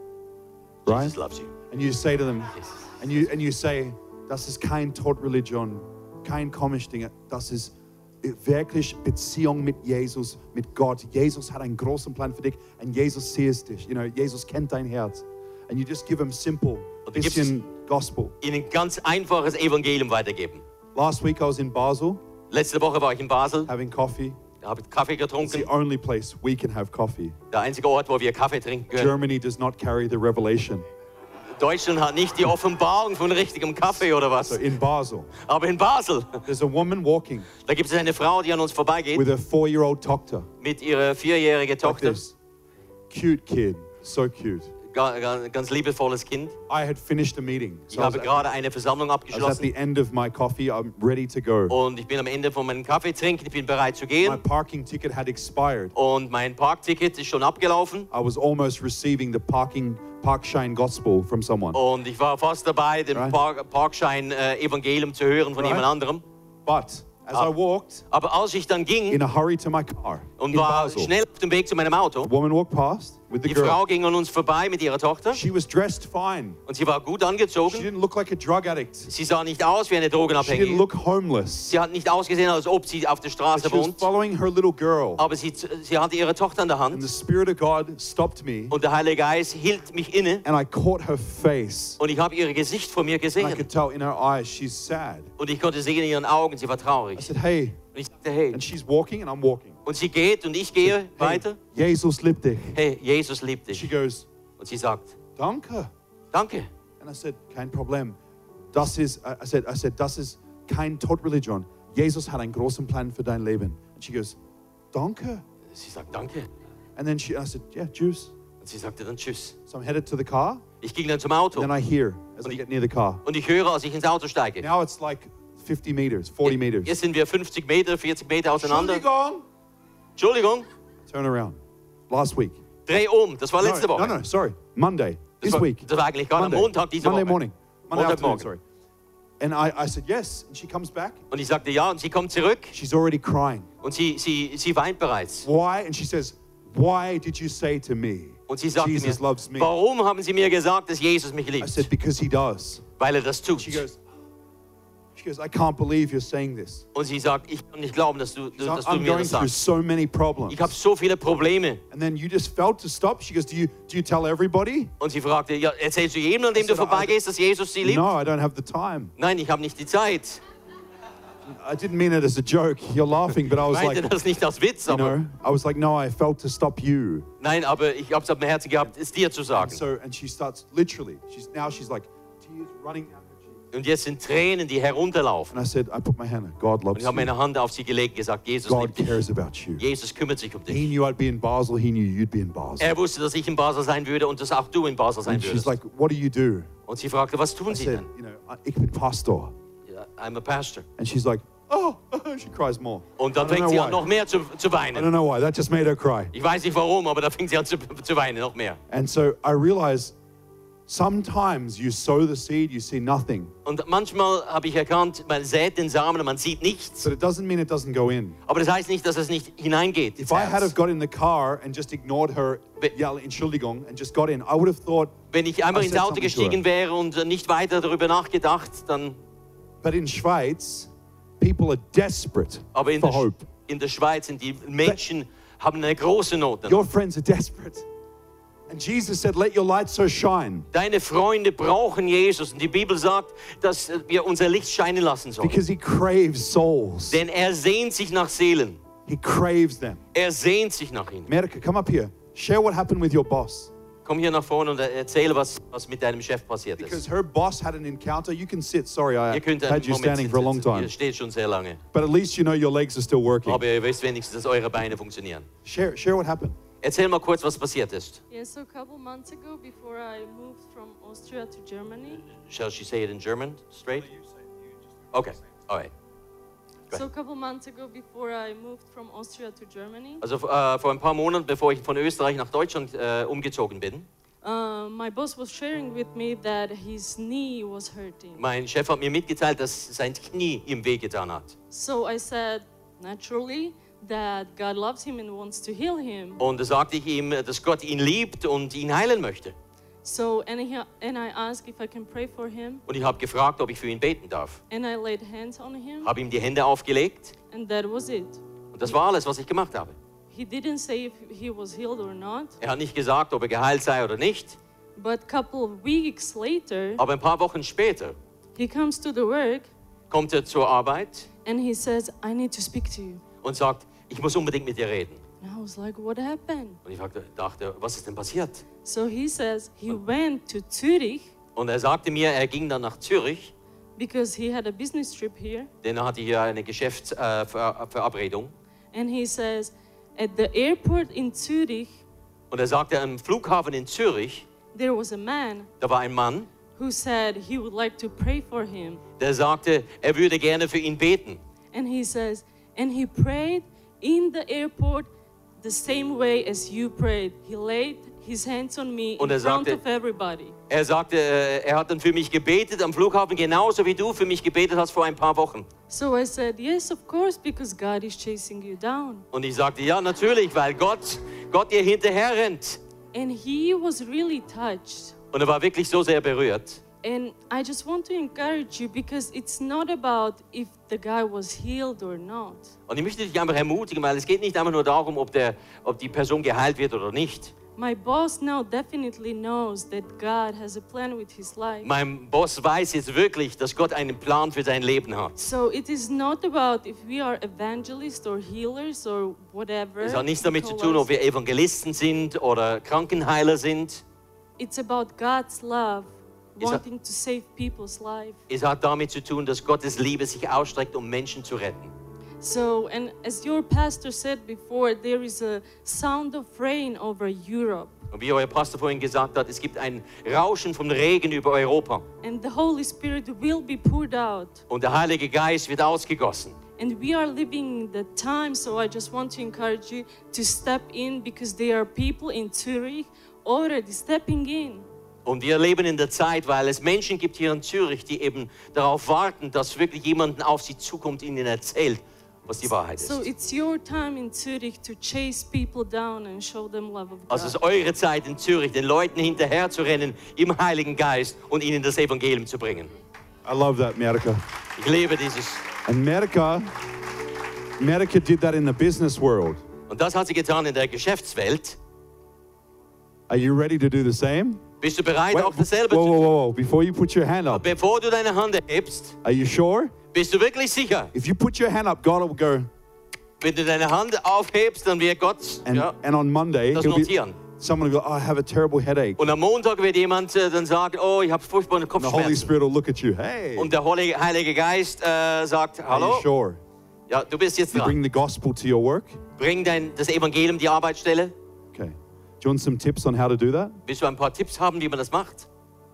Right? Jesus loves you. And you say to them, and you and you say, das ist kein Todreligion, kein komisch Ding, das ist wirklich Beziehung mit Jesus, mit Gott. Jesus hat einen großen Plan für dich und Jesus sieht dich. You know, Jesus kennt dein Herz. And you just give him simple, Und du gibst bisschen Gospel. ihnen ganz einfaches Evangelium weitergeben. Last week I was in Basel Letzte Woche war ich in Basel, having coffee. habe Kaffee It's getrunken. the only place we can have coffee. Der einzige Ort, wo wir Kaffee trinken können. Germany does not carry the revelation. Deutschland hat nicht die Offenbarung von richtigem Kaffee oder So was. in Basel, Aber in Basel, there's a woman walking da gibt es eine Frau, die an uns vorbeigeht with a four-year-old tochter. mit ihrer vierjährigen Like Tochter. this. Cute kid, so cute. Ga- ga- Ganz liebevolles Kind. I had finished a meeting. Ich So I was, habe gerade eine Versammlung I was at abgeschlossen the end of my coffee. I'm ready to go. und ich bin am Ende von meinem Kaffee trinken. Ich bin bereit zu My gehen parking ticket had expired. und mein Parkticket ist schon abgelaufen I was almost receiving the parking Parkshine gospel from someone. und ich war fast dabei, den Right. Park Parkschein-Evangelium zu hören von Right. jemand anderem. But as Ah. I walked Aber als ich dann ging in a hurry to my car und in war Basel, schnell auf dem Weg zu meinem Auto, a woman walked past with the die girl. Frau ging an uns vorbei mit ihrer Tochter She was dressed fine. und sie war gut She angezogen. didn't look like a drug addict. Sie sah nicht aus wie eine She didn't Drogenabhängige. look homeless. Sie hat nicht ausgesehen, als ob sie auf der Straße She was wohnt. following her little girl. Aber sie, sie hatte ihre Tochter an der And the Hand Spirit of God stopped me und der Heilige Geist hielt mich inne and I caught her face. und ich habe ihr Gesicht vor mir And I gesehen could tell in her eyes she's sad. und ich konnte sehen in ihren Augen, sie war I traurig. said, hey. Und ich sagte, hey, And she's walking and I'm walking. und sie geht und ich gehe Hey, weiter. Jesus liebt dich. Hey, Jesus liebt She dich. goes, Und sie sagt, danke. danke. And I said, kein Problem. Das ist, I I said, I said, das ist kein Todreligion. Jesus hat einen großen Plan für dein Leben. And she goes, danke. Sie sagt, danke. And then she, I said, yeah, juice. Und sie sagte dann Tschüss. So I'm headed to the car. Ich ging dann zum Auto And then I hear as I get near the car. und ich höre, als ich ins Auto steige. Now it's like fifty meters, forty meters. Jetzt sind wir fünfzig Meter, vierzig Meter auseinander. Entschuldigung. Entschuldigung, Turn around. Last week. dreh um. Das war No, letzte no, Woche. no, sorry. Monday. Das This war, week. das war eigentlich gerade am Monday. Montag diese Monday Woche. morning. Monday afternoon, Montagmorgen. sorry. And I, I said yes. And she comes back. Und ich sagte ja und sie kommt zurück She's already crying. und sie, sie, sie weint bereits. Why? And she says, why did you say to me, Und sie sagte Jesus mir, loves me? warum haben sie mir gesagt, dass Jesus mich I liebt? said, because he does. Weil er das tut. She goes, she goes, I can't believe you're saying this. Und sie sagt, ich kann nicht glauben, dass du, So dass du I'm mir going das through sagst. so many problems. Ich habe so viele Probleme. And then you just felt to stop. She goes, do you, do you tell everybody? Und sie fragte, ja, erzählst du jedem, an dem I du said, vorbeigehst, dass Jesus sie liebt? No, I don't have the time. Nein, ich habe nicht die Zeit. I didn't mean it as a joke. You're laughing, but I Ich was meinte like, das nicht als Witz, you aber know, I was like, no, I felt to stop you. nein, aber ich habe es auf dem Herzen gehabt, es dir zu And sagen. so, and she starts literally, she's now she's like, tears running down her cheek. Und jetzt sind Tränen, die herunterlaufen. And I said, I put my hand, God Und loves ich habe you. meine Hand auf sie gelegt und gesagt, Jesus God liebt dich. cares about you. Jesus kümmert sich um dich. He knew I'd be in Basel. He knew you'd be in Basel. Er wusste, dass ich in Basel sein würde und dass auch du in Basel sein And she's würdest. like, what do you do? Und sie fragte, was I tun Sie said, denn? you know, I- ich bin Pastor. Ja, I'm a pastor. And she's like, oh, she cries more. Und dann I don't fängt know sie why. an, noch mehr zu, zu I don't weinen. know why. That just made her cry. Ich weiß nicht warum, aber da fängt sie an zu, zu weinen, noch mehr. And so I realized sometimes you sow the seed, you see nothing. Und manchmal habe ich erkannt, man sät den Samen und man sieht nichts. But it doesn't mean it doesn't go in. Aber das heißt nicht, dass es nicht hineingeht. If ins I had have Herz. got in the car and just ignored her Be- yell Entschuldigung and just got in, I would have thought, Wenn ich einmal I ins said Auto something to gestiegen wäre und nicht weiter darüber nachgedacht, dann. but in Schweiz, people are desperate Aber in for der, Sch- hope. in der Schweiz sind die Menschen haben eine große Not. danach. Your friends are desperate. And Jesus said, let your light so shine. Deine Freunde brauchen Jesus und die Bibel sagt, dass wir unser Licht scheinen lassen sollen. Because he craves souls. Denn er sehnt sich nach Seelen. He craves them. Er sehnt sich nach ihnen. America, come up here. Share what happened with your boss. komm hier nach vorne und erzähle, was, was mit deinem Chef passiert ist. Because her boss had an encounter. You can sit. Sorry, I Ihr könnt had einen you Moment standing for a long sitzen. time. Ihr steht schon sehr lange. But at least you know your legs are still working. Aber ihr wisst wenigstens, dass eure Beine funktionieren. Share, share what happened. Erzähl mal kurz, was passiert ist. Yeah, so a couple months ago, before I moved from Austria to Germany, Shall she say it in German straight? Okay, all right. Go so a ahead. couple months ago, before I moved from Austria to Germany, Also äh, vor ein paar Monaten, bevor ich von Österreich nach Deutschland äh, umgezogen bin, uh, my boss was sharing with me that his knee was hurting. mein Chef hat mir mitgeteilt, dass sein Knie ihm wehgetan hat. So I said, naturally, that God loves him and wants to heal him. Und da sagte ich ihm, dass Gott ihn liebt und ihn heilen möchte. So, and, he, and I asked if I can pray for him, Und ich habe gefragt, ob ich für ihn beten darf. and I laid hands on him, Habe ihm die Hände aufgelegt and that was it. und das war alles, was ich gemacht habe. He didn't say if he was healed or not, Er hat nicht gesagt, ob er geheilt sei oder nicht, but a couple of weeks later, aber ein paar Wochen später he comes to the work kommt er zur Arbeit and he says, I need to speak to you. und sagt, ich muss unbedingt mit dir reden. And I was like, what happened? Und ich dachte, was ist denn passiert? So he says he went to Zurich Und er sagte mir, er ging dann nach Zürich, because he had a business trip here. denn er hatte hier eine Geschäftsverabredung. And he says, at the airport in Zurich, Und er sagte, am Flughafen in Zürich, there was a man da war ein Mann, who said he would like to pray for him. der sagte, er würde gerne für ihn beten. And he says, and he prayed in the airport the same way as you prayed. He laid his hands on me Und in er front sagte- of everybody. Er sagte, äh, er hat dann für mich gebetet am Flughafen, genauso wie du für mich gebetet hast vor ein paar Wochen. So I said, yes, of course, because God is chasing you down. Und ich sagte, ja, natürlich, weil Gott, Gott dir hinterher rennt. And he was really touched. Und er war wirklich so sehr berührt. And I just want to encourage you because it's not about if the guy was healed or not. Und ich möchte dich einfach ermutigen, weil es geht nicht einfach nur darum, ob, der, ob die Person geheilt wird oder nicht. My boss now definitely knows that God has a plan with his life. Mein Boss weiß jetzt wirklich, dass Gott einen Plan für sein Leben hat. So it is not about if we are evangelists or healers or whatever. Es hat nichts you damit zu call tun, us. ob wir Evangelisten sind oder Krankenheiler sind. It's about God's love, Es hat- wanting to save people's life. Es hat damit zu tun, dass Gottes Liebe sich ausstreckt, um Menschen zu retten. So, and as your pastor said before, there is a sound of rain over Europe. Und wie euer Pastor vorhin gesagt hat, es gibt ein Rauschen von Regen über Europa. And the Holy Spirit will be poured out. Und der Heilige Geist wird ausgegossen. And we are living in the time, so I just want to encourage you to step in because there are people in Zurich already stepping in. Und wir leben in der Zeit, weil es Menschen gibt hier in Zürich, die eben darauf warten, dass wirklich jemanden auf sie zukommt, ihnen erzählt, was die Wahrheit So ist. it's your time in Zurich to chase people down and show them love of God. Also es ist eure Zeit in Zürich, den Leuten hinterher zu rennen im Heiligen Geist und ihnen das Evangelium zu bringen. I love that, America. Ich liebe dieses. America, America did that in the business world. Und das hat sie getan in der Geschäftswelt. Are you ready to do the same? Bist du bereit, Wait, auch whoa, dasselbe whoa, zu tun? whoa, whoa. Before you put your hand up, Bevor du deine Hand erhebst, are you sure? bist du wirklich sicher? If you put your hand up, God will go, Wenn du deine Hand aufhebst, dann wird Gott, and, ja, and on Monday, das he'll be, notieren. someone will go, oh, I have a terrible headache. Und am Montag wird jemand äh, dann sagen, oh, ich habe furchtbare And the Holy Kopfschmerzen. Spirit will look at you. Hey, Und der Heilige Heilige Geist äh, sagt, are hallo, you sure? ja, du bist jetzt You dran. bring the gospel to your work? Bring dein, das Evangelium die Arbeitsstelle. Okay. Do you want some tips on how to do that? Willst du ein paar Tipps haben, wie man das macht?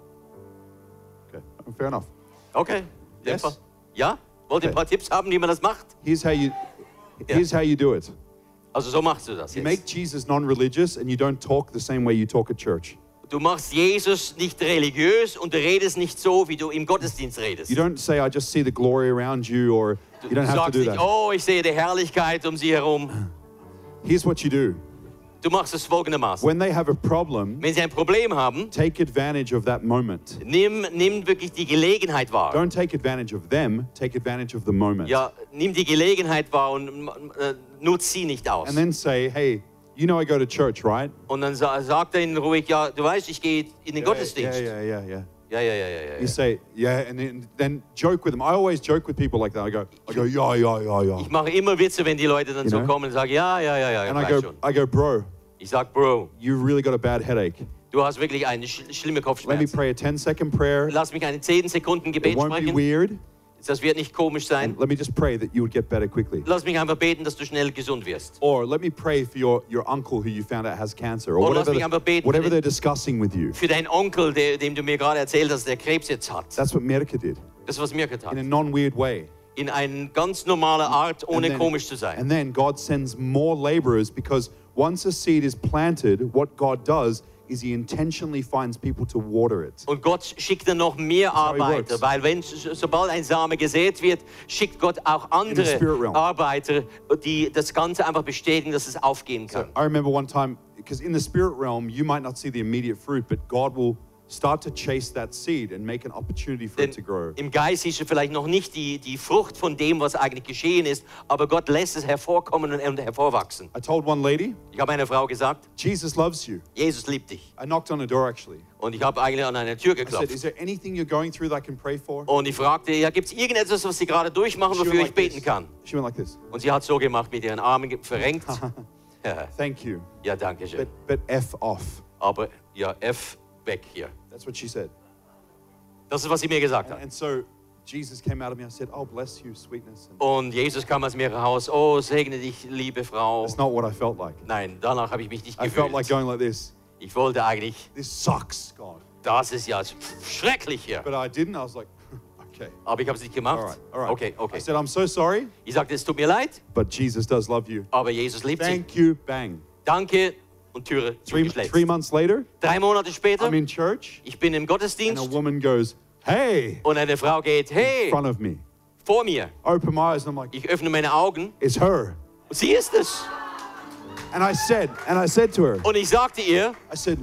Okay, fair enough. Okay. Yes. Jennifer? Ja? Wollt ihr ein Okay. paar Tipps haben, wie man das macht? Here's how you, Yeah. here's how you do it. Also so machst du das You make jetzt. Jesus non-religious, and you don't talk the same way you talk at church. Du machst Jesus nicht religiös und du redest nicht so, wie du im Gottesdienst redest. You don't say, I just see the glory around you, or you Du don't have to sagst do nicht, that. oh, ich sehe die Herrlichkeit um sie herum. Here's what you do. Du machst es folgendermaßen. When they have a problem, Wenn sie ein Problem haben, take advantage of that moment. nimm, nimm wirklich die Gelegenheit wahr. Don't take advantage of them, take advantage of the moment. Ja, nimm die Gelegenheit wahr und äh, nutz sie nicht aus. And then say, hey, you know I go to church, right? Und dann sa sagt er ihnen ruhig, ja, du weißt, ich gehe in den Yeah, Gottesdienst. yeah, yeah, yeah, yeah. Ja, ja, ja, ja, ja, You ja. say, yeah, and then, then joke with them. I always joke with people like that. I go, I go, yeah, yeah, yeah, yeah. Ich mache immer Witze, wenn die Leute dann You so know? kommen und sagen, ja, ja, ja, ja, And I ich go, weiß schon. I go, bro, Ich sag, Bro, you really got a bad headache. Du hast wirklich eine sch schlimme Let me Kopfschmerzen. pray a ten second prayer. Lass mich eine zehn Sekunden Gebet It won't be sprechen. weird. Das wird nicht komisch sein. And let me just pray that you would get better quickly. Lass mich einfach beten, dass du schnell gesund wirst. Or let me pray for your, your uncle who you found out has cancer. Or Oder lass whatever, mich einfach the- beten whatever für they're den- discussing with you. Für deinen Onkel, der, dem du mir gerade erzählt hast, der Krebs jetzt hat. That's what Mirka did Das, was mir getan in a hat. non-weird way. In eine ganz normale Art, ohne And then- komisch zu sein. And then God sends more laborers because once a seed is planted, what God does is he intentionally finds people to water it. Und Gott schickt dann noch mehr how it Arbeiter, works. weil wenn sobald ein Same gesät wird, schickt Gott auch In the spirit andere realm. Arbeiter, die das Ganze einfach bestätigen, dass es aufgehen kann. I remember one time, because in the spirit realm, you might not see the immediate fruit, but God will start to chase that seed and make an opportunity for it to Denn grow. im Geist siehst du vielleicht noch nicht die, die Frucht von dem, was eigentlich geschehen ist, aber Gott lässt es hervorkommen und, und hervorwachsen. I told one lady, Ich habe einer Frau gesagt, Jesus loves you. Jesus liebt dich. I knocked on a door actually. Und ich habe eigentlich an eine Tür I said, geklopft. is there anything you're going through that I can pray for? Und ich fragte, ja, gibt es irgendetwas, was Sie gerade durchmachen, She wofür went ich like beten this. kann? She went like this. Und sie hat so gemacht, mit ihren Armen ge- verrenkt. Ja, Thank you. ja, danke schön. But, but F off. Aber ja, F weg hier. That's what she said. Das ist, was sie mir gesagt And, hat. and so Jesus came out of me. I said, oh, bless you, sweetness. And Und Jesus kam aus mir heraus. Oh, segne dich, liebe Frau. that's not what I felt like. Nein, danach habe ich mich nicht I felt like gefühlt. going like this. Ich wollte eigentlich, This sucks, God. das ist ja schrecklich hier. But I didn't. I was like, okay. Aber ich habe es nicht All gemacht. right, all right. Okay, I okay. said, I'm so sorry, Ich sagte, es tut mir leid, but Jesus does love you. aber Jesus liebt sie. Thank you, bang. Danke und Türe Three, zugeschlossen. three months later, Drei Monate später, I'm in church, ich bin im and a Gottesdienst woman goes, hey, und eine Frau geht, in hey, front of me. vor mir. Open my eyes, and I'm like, Ich öffne meine Augen it's her. und sie ist es. And I said, and I said to her, Und ich sagte ihr, I said,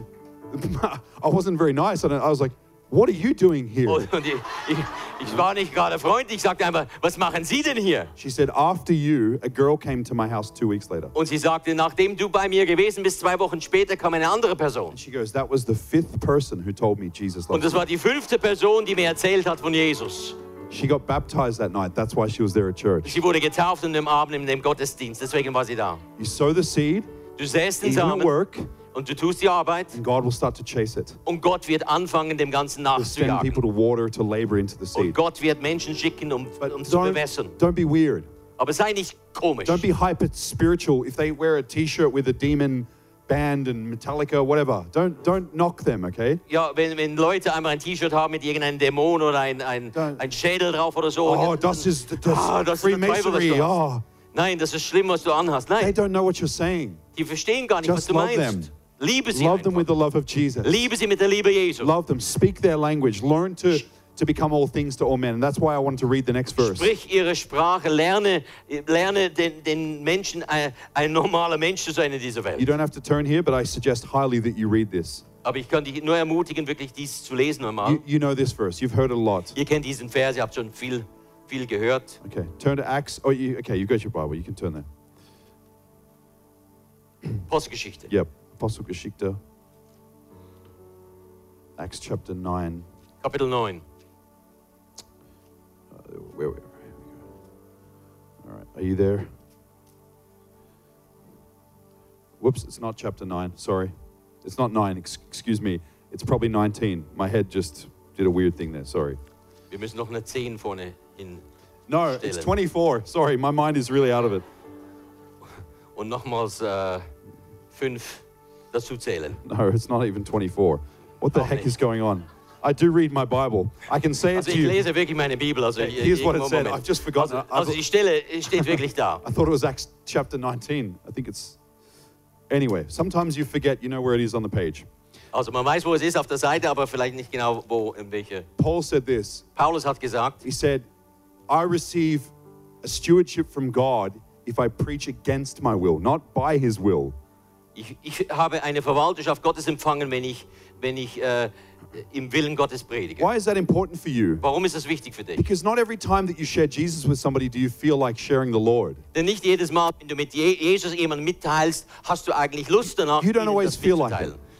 I wasn't very nice. And I was like, what are you doing here? und und ich, ich, ich war nicht gerade freundlich, ich sagte einfach, was machen Sie denn hier? She said, after you, a girl came to my house two weeks later. Und sie sagte, nachdem du bei mir gewesen bist, zwei Wochen später kam eine andere Person. She goes, that was the fifth person who told me Jesus Und loves das me. war die fünfte Person, die mir erzählt hat von Jesus. She got baptized that night. That's why she was there at church. Sie wurde getauft an dem Abend in dem Gottesdienst, deswegen war sie da. You sow the seed, Du säst den even at Samen work, und du tust die Arbeit and God will start to chase it. und Gott wird anfangen, dem Ganzen To send people nachzujagen. to water, to labor into the Und seed. Gott wird Menschen schicken, um, But um zu don't, bewässern. don't be weird. Aber sei nicht komisch. Don't be hyper spiritual. If they wear a t-shirt with a demon band and Metallica, whatever, don't don't knock them, okay? Ja, wenn, wenn Leute einmal ein T-Shirt haben mit irgendeinem Dämon oder ein, ein, Don't- ein Schädel drauf oder so. Oh, ja, das ist das Ah, das ist der Teufel, was Freemasonry. du hast. Oh, Nein, das ist schlimm, was du anhast. they Nein, don't know what you're saying. die verstehen gar nicht, Just was du love meinst. them. Liebe sie Love them with einfach. the love of Jesus. Liebe sie mit der Liebe Jesu. Love them. Speak their language. Learn to to become all things to all men. And that's why I wanted to read the next verse. Sprich ihre Sprache, lerne, lerne den, den Menschen, ein, ein normaler Mensch zu sein in dieser You Welt. don't have to turn here, but I suggest highly that you read this. Aber ich kann dich nur ermutigen, wirklich dies zu lesen einmal. You, you know this verse. You've heard it a lot. Ihr kennt diesen Vers, ihr habt schon viel, viel gehört. Okay. Turn to Acts. Oh, you, okay. You've got your Bible. You can turn there. Postgeschichte. Yep. Apostelgeschichte. Acts chapter nine. Kapitel neun. Uh, where, where, where we go. All right. Are you there? Whoops. It's not chapter nine. Sorry. It's not nine. Ex- excuse me. It's probably nineteen. My head just did a weird thing there. Sorry. Wir müssen noch eine zehn vorne hin. No, it's Stellen. twenty-four. Sorry. My mind is really out of it. Und nochmals äh, fünf dazu zählen. No, it's not even twenty-four. What the Oh, heck nee. is going on? I do read my Bible. I can say it Also to ich you. lese wirklich meine Bibel. Also, Okay, here's what it irgendwo said. Moment. I've just forgotten. Also, I also thought- die Stelle steht wirklich da. I thought it was Acts chapter nineteen. I think it's. Anyway, sometimes you forget, you know where it is on the page. Also man weiß, wo es ist auf der Seite, aber vielleicht nicht genau, wo, in welche. Paul said this. Paulus hat gesagt, He said, I receive a stewardship from God if I preach against my will, not by his will. ich, ich habe eine Verwalterschaft Gottes empfangen, wenn ich, wenn ich äh, im Willen Gottes predige. Why is that important for you? Warum ist das wichtig für dich? Because not every time that you share Jesus with somebody do you feel like sharing the Lord. Denn nicht jedes Mal, wenn du mit Je- Jesus jemandem mitteilst, hast du eigentlich Lust danach, You don't ihnen always das feel like mitzuteilen. it.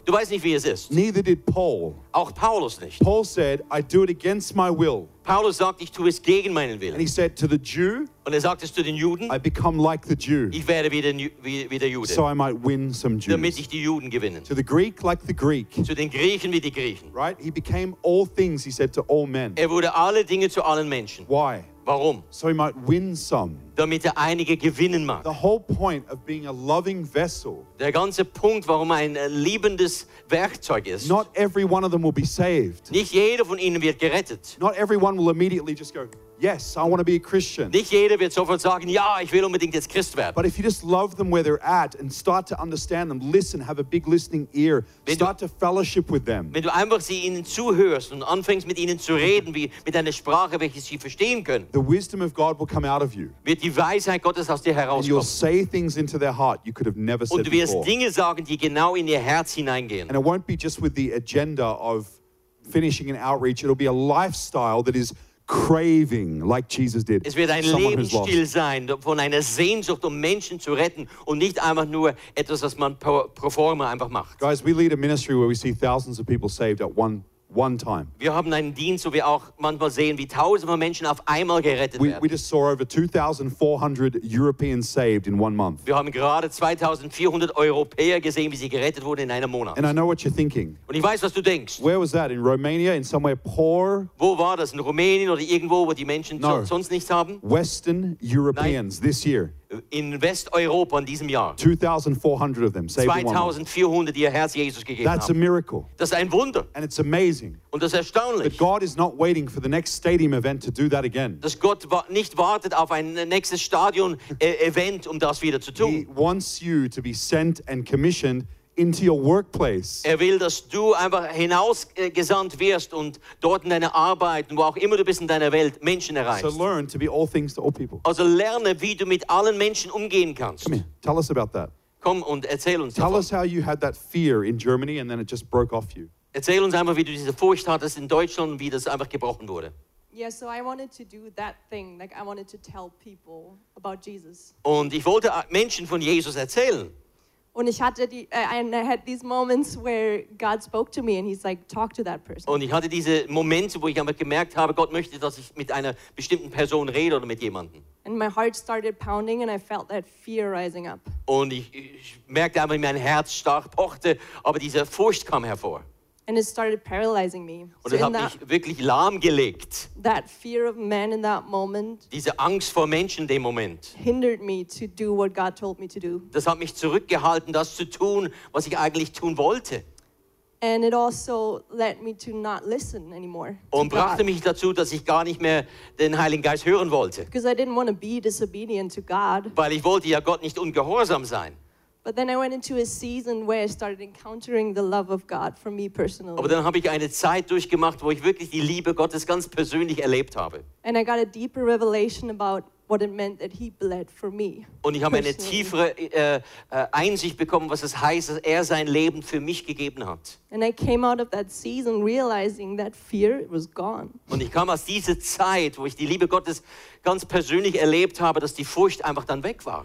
Du weißt nicht, wie es ist. Neither did Paul. Auch Paulus nicht. Paul said, I do it against my will. Paulus sagt, ich tue es gegen meinen And Willen. he said to the Jew, Und er sagt es zu den Juden, I become like the Jew, ich werde wie der, wie, wie der Jude, so I might win some damit Jews. ich die Juden gewinne. To the Greek, like the Greek. Zu den Griechen wie die Griechen. Right? He became all things, he said, to all men. Er wurde alle Dinge zu allen Menschen. Why? Warum? So he might win some. Damit er einige gewinnen mag. The whole point of being a loving vessel, Der ganze Punkt, warum er ein äh, liebendes Werkzeug ist. not every one of them will be saved. Nicht jeder von ihnen wird gerettet. Not everyone will immediately just go, yes, I want to be a Christian. Nicht jeder wird sofort sagen, ja, ich will unbedingt jetzt Christ werden. But if you just love them where they're at and start to understand them, listen, have a big listening ear, Wenn du- start to fellowship with them, Wenn du einfach sie ihnen zuhörst und anfängst mit ihnen zu reden, wie mit einer Sprache, welche sie verstehen können, the wisdom of God will come out of you. wird die Weisheit Gottes aus dir And you'll herauskommen. say things into their heart you could have never Und said du wirst before. Dinge sagen, die genau in ihr Herz hineingehen. And it won't be just with the agenda of finishing an outreach. It'll be a lifestyle that is craving, like Jesus did. Es wird ein Someone who's lost. Lebensstil sein, von einer Sehnsucht, um Menschen zu retten und nicht einfach nur etwas, was man pro, pro forma einfach macht. Guys, we lead a ministry where we see thousands of people saved at one one time. Wir haben einen Dienst, wo wir auch manchmal sehen, wie tausende von Menschen auf einmal gerettet We, we werden. just saw over two thousand four hundred Europeans saved in one month. Wir haben gerade zweitausendvierhundert Europäer gesehen, wie sie gerettet wurden in einem Monat. And I know what you're thinking. Und ich weiß, was du denkst. Where was that? In Romania? In somewhere poor? Wo war das? In Rumänien oder irgendwo, wo die Menschen No. so, sonst nichts haben? Western Europeans this year. In Westeuropa in diesem Jahr. two thousand four hundred of them saved in one month. zweitausendvierhundert, die ihr Herz Jesus gegeben That's a haben. miracle. Das ist ein Wunder. And it's amazing. Und das ist erstaunlich. But God is not waiting for the next stadium event to do that again. Dass Gott wa- nicht wartet auf ein nächstes Stadion-Event, um das wieder zu He tun. wants you to be sent and commissioned into your workplace. Er will, dass du einfach hinausgesandt wirst und dort in deiner Arbeit und wo auch immer du bist in deiner Welt Menschen So erreichst. learn to be all things to all people. Also lerne, wie du mit allen Menschen umgehen kannst. Come here. Tell us about that. Komm und erzähl uns Tell davon. us how you had that fear in Germany and then it just broke off you. Erzähl uns einfach, wie du diese Furcht hattest in Deutschland und wie das einfach gebrochen wurde. Yeah, so I wanted to do that thing. Like, I wanted to tell people about Jesus. Und ich wollte Menschen von Jesus erzählen. Und ich hatte die, uh, and I had these moments where God spoke to me and he's like, talk to that person. Und ich hatte diese Momente, wo ich einfach gemerkt habe, Gott möchte, dass ich mit einer bestimmten Person rede oder mit jemandem. And my heart started pounding and I felt that fear rising up. Und ich, ich merkte einfach, wie mein Herz stark pochte, aber diese Furcht kam hervor. And it started paralyzing me. Und So es hat in that, mich wirklich lahmgelegt. that fear of man in that moment Diese Angst vor Menschen in dem Moment. hindered me to do what God told me to do. Das hat mich zurückgehalten, das zu tun, was ich eigentlich tun wollte. And it also led me to not listen anymore to Und brachte God. mich dazu, dass ich gar nicht mehr den Heiligen Geist hören wollte. Because I didn't want to be disobedient to God. Weil ich wollte ja Gott nicht ungehorsam sein. But then I went into a season where I started encountering the love of God for me personally. Aber dann habe ich eine Zeit durchgemacht, wo ich wirklich die Liebe Gottes ganz persönlich erlebt habe. And I got a deeper revelation about what it meant that He bled for me. Und ich habe eine personally. tiefere äh, äh, Einsicht bekommen, was es heißt, dass er sein Leben für mich gegeben hat. And I came out of that season realizing that fear was gone. Und ich kam aus dieser Zeit, wo ich die Liebe Gottes ganz persönlich erlebt habe, dass die Furcht einfach dann weg war.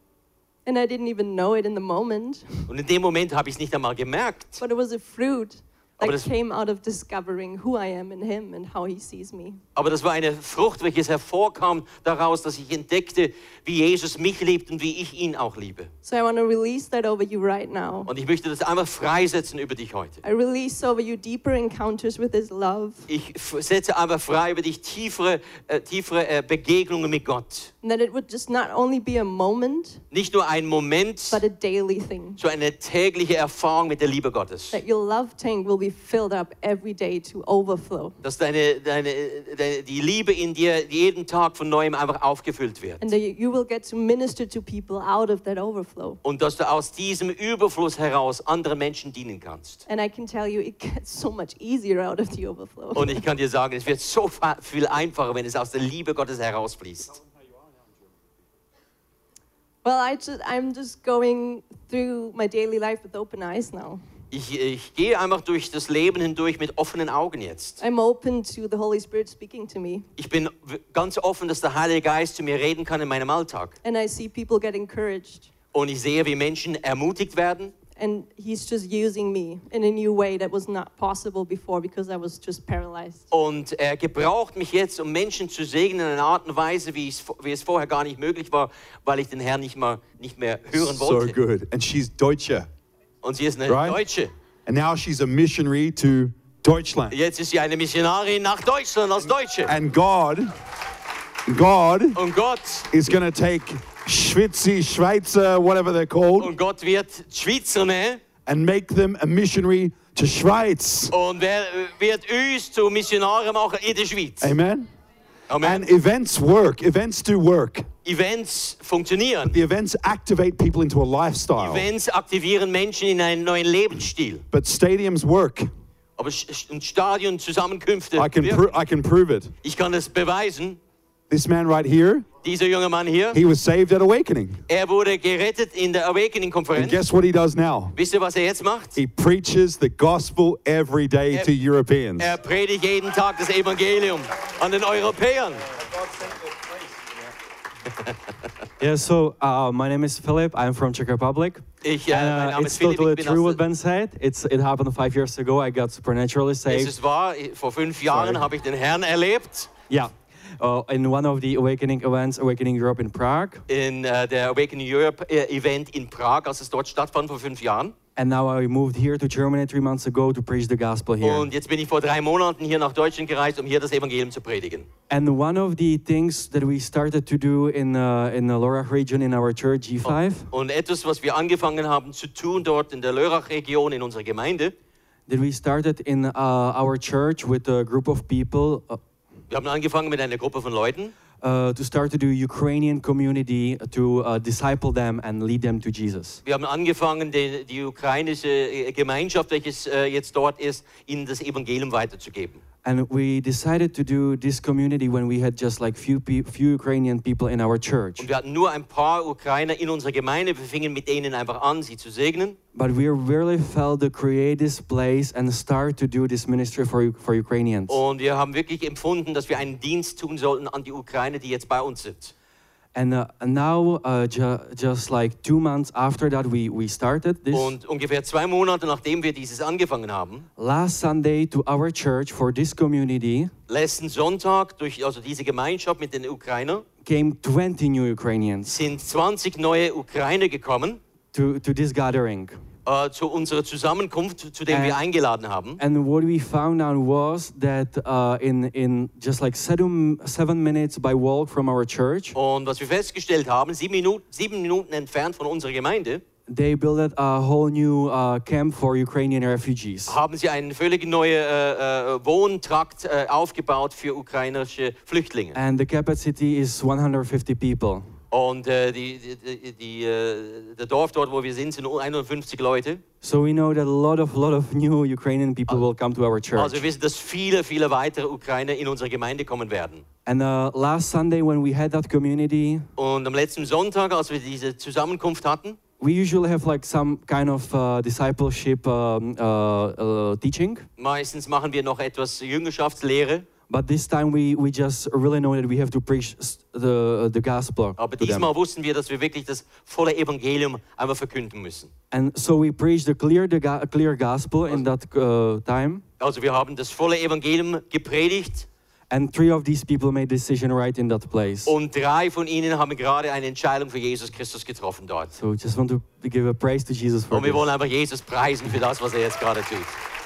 And I didn't even know it in the moment, Und in dem Moment habe ich es nicht einmal gemerkt. but it was a fruit Aber that das- came out of discovering who I am in Him and how He sees me. Aber das war eine Frucht, welches hervorkam daraus, dass ich entdeckte, wie Jesus mich liebt und wie ich ihn auch liebe. So I want to release that over you right now. Und ich möchte das einfach freisetzen über dich heute. I release over you deeper encounters with His love, Ich f- setze einfach frei über dich tiefere, äh, tiefere äh, Begegnungen mit Gott. and that it would just not only be a moment, Nicht nur ein Moment, but a daily thing. so eine tägliche Erfahrung mit der Liebe Gottes. That your love tank will be filled up every day to overflow. Dass deine, deine, deine, die Liebe in dir jeden Tag von Neuem einfach aufgefüllt wird. And that you will get to minister to people out of that overflow. Und dass du aus diesem Überfluss heraus anderen Menschen dienen kannst. And I can tell you, it gets so much easier out of the overflow. Und ich kann dir sagen, es wird so fa- viel einfacher, wenn es aus der Liebe Gottes herausfließt. Well, I just, I'm just going through my daily life with open eyes now. Ich, ich gehe einfach durch das Leben hindurch mit offenen Augen jetzt. I'm open to the Holy Spirit speaking to me. Ich bin w- ganz offen, dass der Heilige Geist zu mir reden kann in meinem Alltag. And I see people get encouraged. Und ich sehe, wie Menschen ermutigt werden. and he's just using me in a new way that was not possible before because I was just paralyzed. Und er gebraucht mich jetzt, um Menschen zu segnen in einer Art und Weise, wie es, wie es vorher gar nicht möglich war, weil ich den Herrn nicht mehr, nicht mehr hören So wollte. good. And she's Deutsche. Und sie ist eine Right? Deutsche. And now she's a missionary to Deutschland. Jetzt ist sie eine Missionarin nach Deutschland als Deutsche. And God, God Und Gott, is going to take Schwitzi, Schweizer, whatever they're called, und Gott wird die Schweizer nehmen and make them a missionary to Schweiz. und wer, wird uns zu Missionaren machen in der Schweiz. Amen. Amen. And events work. Events do work. Events funktionieren. The events activate people into a lifestyle. Events aktivieren Menschen in einen neuen Lebensstil. But stadiums work. Aber Sch- ein Stadion, Zusammenkünfte, I can, wirken. pro- I can prove it. Ich kann es beweisen. This man right here, Dieser junge Mann hier, he was saved at Awakening. er wurde gerettet in der And Awakening-Konferenz. guess what he does now? Wisst ihr, was er jetzt macht? He preaches the gospel every day Er- to Europeans. Er predigt jeden Tag das Evangelium an den Europäern. Yeah, so uh, my name is Philip. I'm from Czech Republic. Ich, äh, mein And, uh, Name it's ist Philipp, totally ich bin true what aus, Ben said. It's it happened five years ago. I got supernaturally es saved. ist wahr, vor fünf Jahren habe ich den Herrn erlebt Yeah, uh, in one of the awakening events, Awakening Europe in Prague. in äh, der Awakening Europe äh, Event in Prag, als es dort stattfand vor fünf Jahren. And now I moved here to Germany three months ago to preach the gospel here. Und jetzt bin ich vor drei Monaten hier nach Deutschland gereist, um hier das Evangelium zu predigen. And one of the things that we started to do in uh, in the Lörrach region in our church, G five, Und etwas, was wir angefangen haben zu tun dort in der Lörrach-Region in unserer Gemeinde, that we started in uh, our church with a group of people uh, wir haben angefangen mit einer Gruppe von Leuten, uh, to start to do Ukrainian community to uh, disciple them and lead them to Jesus. wir haben angefangen, die, die ukrainische äh, Gemeinschaft, welches äh, jetzt dort ist, ihnen das Evangelium weiterzugeben. And we decided to do this community when we had just like few pe- few Ukrainian people in our church. Und wir hatten nur ein paar Ukrainer in unserer Gemeinde, wir fingen mit denen einfach an, sie zu segnen. But we really felt to create this place and start to do this ministry for for Ukrainians. Und wir haben wirklich empfunden, dass wir einen Dienst tun sollten an die Ukrainer, die jetzt bei uns sind. And uh, now, uh, ju- just like two months after that, we, we started this. Und ungefähr zwei Monate nachdem wir dieses angefangen haben, Last Sunday to our church for this community letzten Sonntag durch also diese Gemeinschaft mit den Ukrainern came twenty new Ukrainians sind zwanzig neue Ukrainer gekommen to, to this gathering. äh, zu unserer Zusammenkunft, zu der Äh. wir eingeladen haben. And what we found out was that uh, in, in just like seven, seven minutes by walk from our church, Und was wir festgestellt haben, sieben Minuten, sieben Minuten entfernt von unserer Gemeinde, they built a whole new uh, camp for Ukrainian refugees. haben sie einen völlig neuen äh, äh, Wohntrakt äh, aufgebaut für ukrainische Flüchtlinge. And the capacity is one hundred fifty people. Und äh, die, die, die, die, äh, der Dorf dort, wo wir sind, sind nur einundfünfzig Leute. So we know that a lot of lot of new Ukrainian people will come to our church. Also wir wissen, dass viele, viele weitere Ukrainer in unsere Gemeinde kommen werden. And uh, last Sunday when we had that community, Und am letzten Sonntag, als wir diese Zusammenkunft hatten, we usually have like some kind of uh, discipleship um, uh, uh, teaching. meistens machen wir noch etwas Jüngerschaftslehre. But this time we, we just really know that we have to preach s- the, the gospel Aber to them. diesmal wussten wir, dass wir wirklich das volle Evangelium einmal verkünden müssen. And so we preached the clear, the go- clear gospel in that uh, time. Also wir haben das volle Evangelium gepredigt And three of these people made decision right in that place. und drei von ihnen haben gerade eine Entscheidung für Jesus Christus getroffen dort. So just want to give a praise to Jesus for Und wir this. wollen einfach Jesus preisen für das, was er jetzt gerade tut.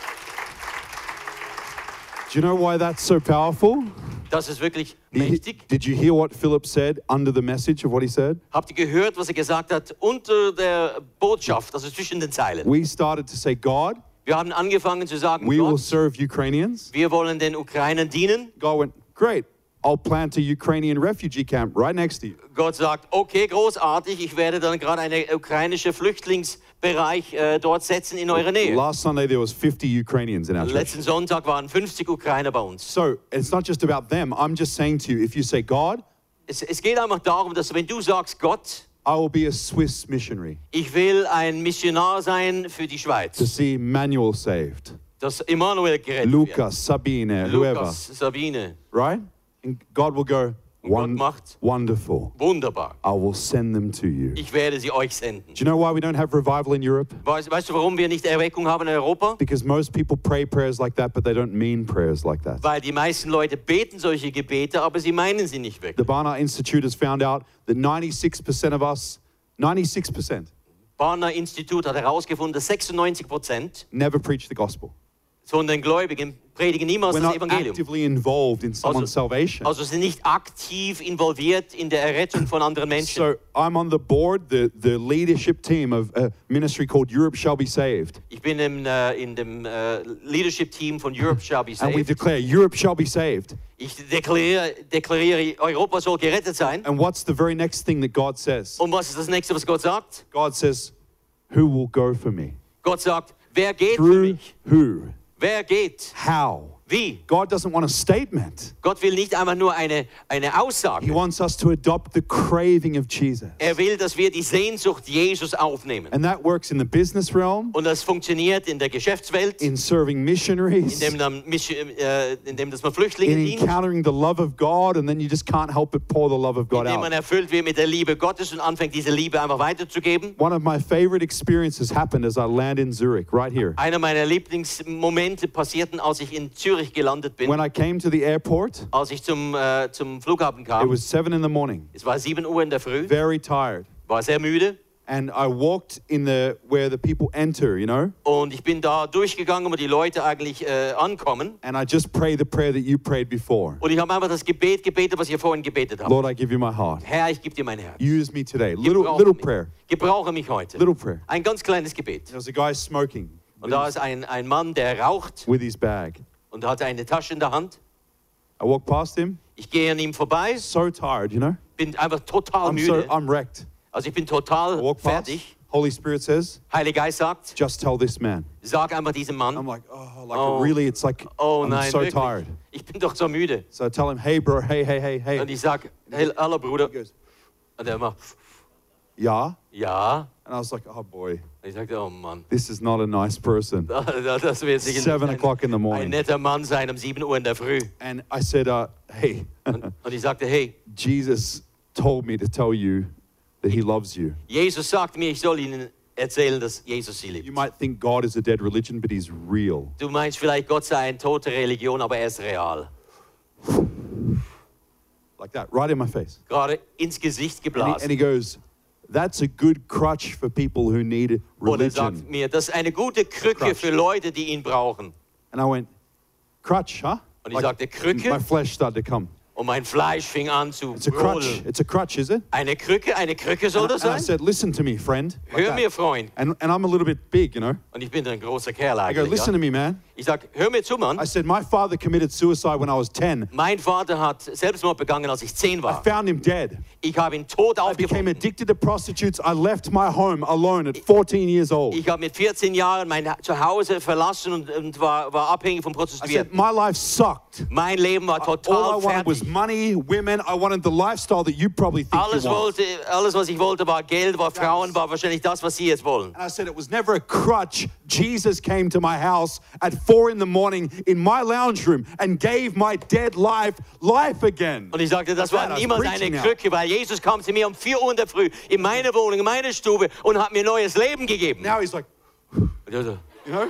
Do you know why that's so powerful? Das ist wirklich Did you- mächtig. Did you hear what Philip said under the message of what he said? Habt ihr gehört, was er gesagt hat unter der Botschaft, also zwischen den Zeilen? We started to say, God, Wir haben angefangen zu sagen, we will Gott, serve Ukrainians. wir wollen den Ukrainern dienen. God went, great, I'll plant a Ukrainian refugee camp right next to you. Gott sagt, okay, großartig, ich werde dann gerade einen ukrainischen Flüchtlingsbereich äh, dort setzen in eurer Nähe. Last Sunday there was fifty Ukrainians in our church. Letzten Sonntag waren fünfzig Ukrainer bei uns. So it's not just about them. I'm just saying to you, if you say, God, Es, es geht einfach darum, dass wenn du sagst, Gott, I will be a Swiss missionary ich will ein Missionar sein für die to Schweiz, see Manuel saved, dass Immanuel gerettet wird. Lucas, Sabine, whoever, Lukas, Sabine. right? And God will go, Und Gott Won- macht wonderful. wunderbar. I will send them to you. Ich werde sie euch senden. Do you know why we don't have revival in Europe? Weißt, weißt du, warum wir nicht Erweckung haben in Europa? Because most people pray prayers like that, but they don't mean prayers like that. Weil die meisten Leute beten solche Gebete, aber sie meinen sie nicht The wirklich. Barna Institute has found out that ninety-six percent of us, ninety-six percent, Barna Institut hat herausgefunden, dass sechsundneunzig Prozent never preach the gospel. von den Gläubigen predigen niemals We're das not Evangelium. actively involved in someone's salvation. Also sind nicht aktiv involviert in der Errettung von anderen Menschen. So I'm on the board, the, the leadership team of a ministry called Europe Shall Be Saved. Ich bin im, äh, in dem äh, Leadership-Team von Europe Shall Be And we Saved. declare Europe shall be saved. Ich deklariere, deklariere, Europa soll gerettet sein. And what's the very next thing that God says? Und was ist das Nächste, was Gott sagt? God says, who will go for me? Gott sagt, wer geht für Through mich? who? Wer geht? How? Wie? God doesn't want a statement. Gott will nicht einfach nur eine, eine He Aussage. wants us to adopt the craving of Jesus. Er will, dass wir die Sehnsucht Jesus aufnehmen. And that works in the business realm, Und das funktioniert in der Geschäftswelt, in serving missionaries, indem, dann, Misch- äh, indem dass man Flüchtlingen in dient, encountering the love of God, and then you just can't help but pour the love of God indem man out. erfüllt wird mit der Liebe Gottes und anfängt, diese Liebe einfach weiterzugeben. One of my favorite experiences happened as I land in Zurich, right here. Einer meiner Lieblingsmomente passierten, als ich in Zürich gelandet bin, When I came to the airport, als ich zum, äh, zum Flughafen it kam. was seven in the morning, Es war sieben Uhr in der Früh, very tired. war sehr müde. And I walked in the where the people enter, you know, Und ich bin da durchgegangen, wo die Leute eigentlich äh, ankommen. and I just pray the prayer that you prayed before. Und ich habe einfach das Gebet gebetet, was ihr vorhin gebetet habt. Lord, I give you my heart. Herr, ich gebe dir mein Herz. Use me today. Little Gebrauche little mich. prayer. Gebrauche mich heute. Little prayer. Ein ganz kleines Gebet. There was a guy smoking Und da ist ein, ein Mann, der raucht with his bag. und hat eine Tasche in der Hand. I walked past him, Ich gehe an ihm vorbei, so tired, you know. bin einfach total I'm so müde. I'm wrecked. Also ich bin I total walk past. fertig. Holy Spirit says, Heiliger Geist sagt, just tell this man. sag einfach diesem I'm Mann, like, oh, like Oh. really, it's like oh I'm nein, so wirklich, tired. ich bin doch so müde. So I tell him, hey bro, hey, hey, hey, hey. Und ich sage, hey, hallo Bruder. He goes, Und er macht, yeah. ja. And I was like, oh boy, Und ich sagte, oh Mann, this is not a nice person. das wird sicher Seven nicht o'clock in the ein, ein morning. netter Mann sein um sieben Uhr in der Früh. And I said, uh, hey, Und, und ich sagte, hey, Jesus told me to tell you that he loves you. Jesus sagt mir, ich soll Ihnen erzählen, dass Jesus Sie You liebt. might think God is a dead religion, but he's real. Du meinst vielleicht, Gott sei eine tote Religion, aber er ist real. Like that, right in my face. Gerade ins Gesicht And he, and geblasen. he goes, that's a good crutch for people who need Und er sagt religion. mir, das ist eine gute Krücke Crutch. für Leute, die ihn brauchen. And I went, crutch, huh? Und ich sagte, Krücke? My flesh started to come. Und mein Fleisch fing an zu It's a crutch. brüllen. It's a crutch, is it? Eine Krücke, eine Krücke soll And, das and I sein? said, listen to me, friend. Like Hör that. mir, Freund. And, and I'm a little bit big, you know. Und ich bin ein großer Kerl I go, eigentlich. listen to Ja? me, man. Ich sag, hör mir zu, Mann. I said, my father committed suicide when I was ten. Mein Vater hat Selbstmord begangen, als ich zehn I war. found him dead. Ich habe ihn tot I became aufgefunden. addicted to prostitutes. I left my home alone at fourteen years old. Ich habe mit vierzehn Jahren mein Zuhause verlassen und, und war, war abhängig von I said, Prostituierten. my life sucked. Mein Leben war All I total wanted was fertig. money, women. I wanted the lifestyle that you probably think Alles, you want. wollte, alles, was ich wollte, war Geld, war Frauen, war wahrscheinlich das, was Sie jetzt wollen. And I said, it was never a crutch. Jesus came to my house at four in the morning in my lounge room and gave my dead life life again. Und ich sagte, das Like war that, I was niemals eine preaching now. Krücke, weil Jesus kam zu mir um vier Uhr in der Früh in meine Wohnung, in meine Stube und hat mir neues Leben gegeben. Now he's like, Und ich so- you know?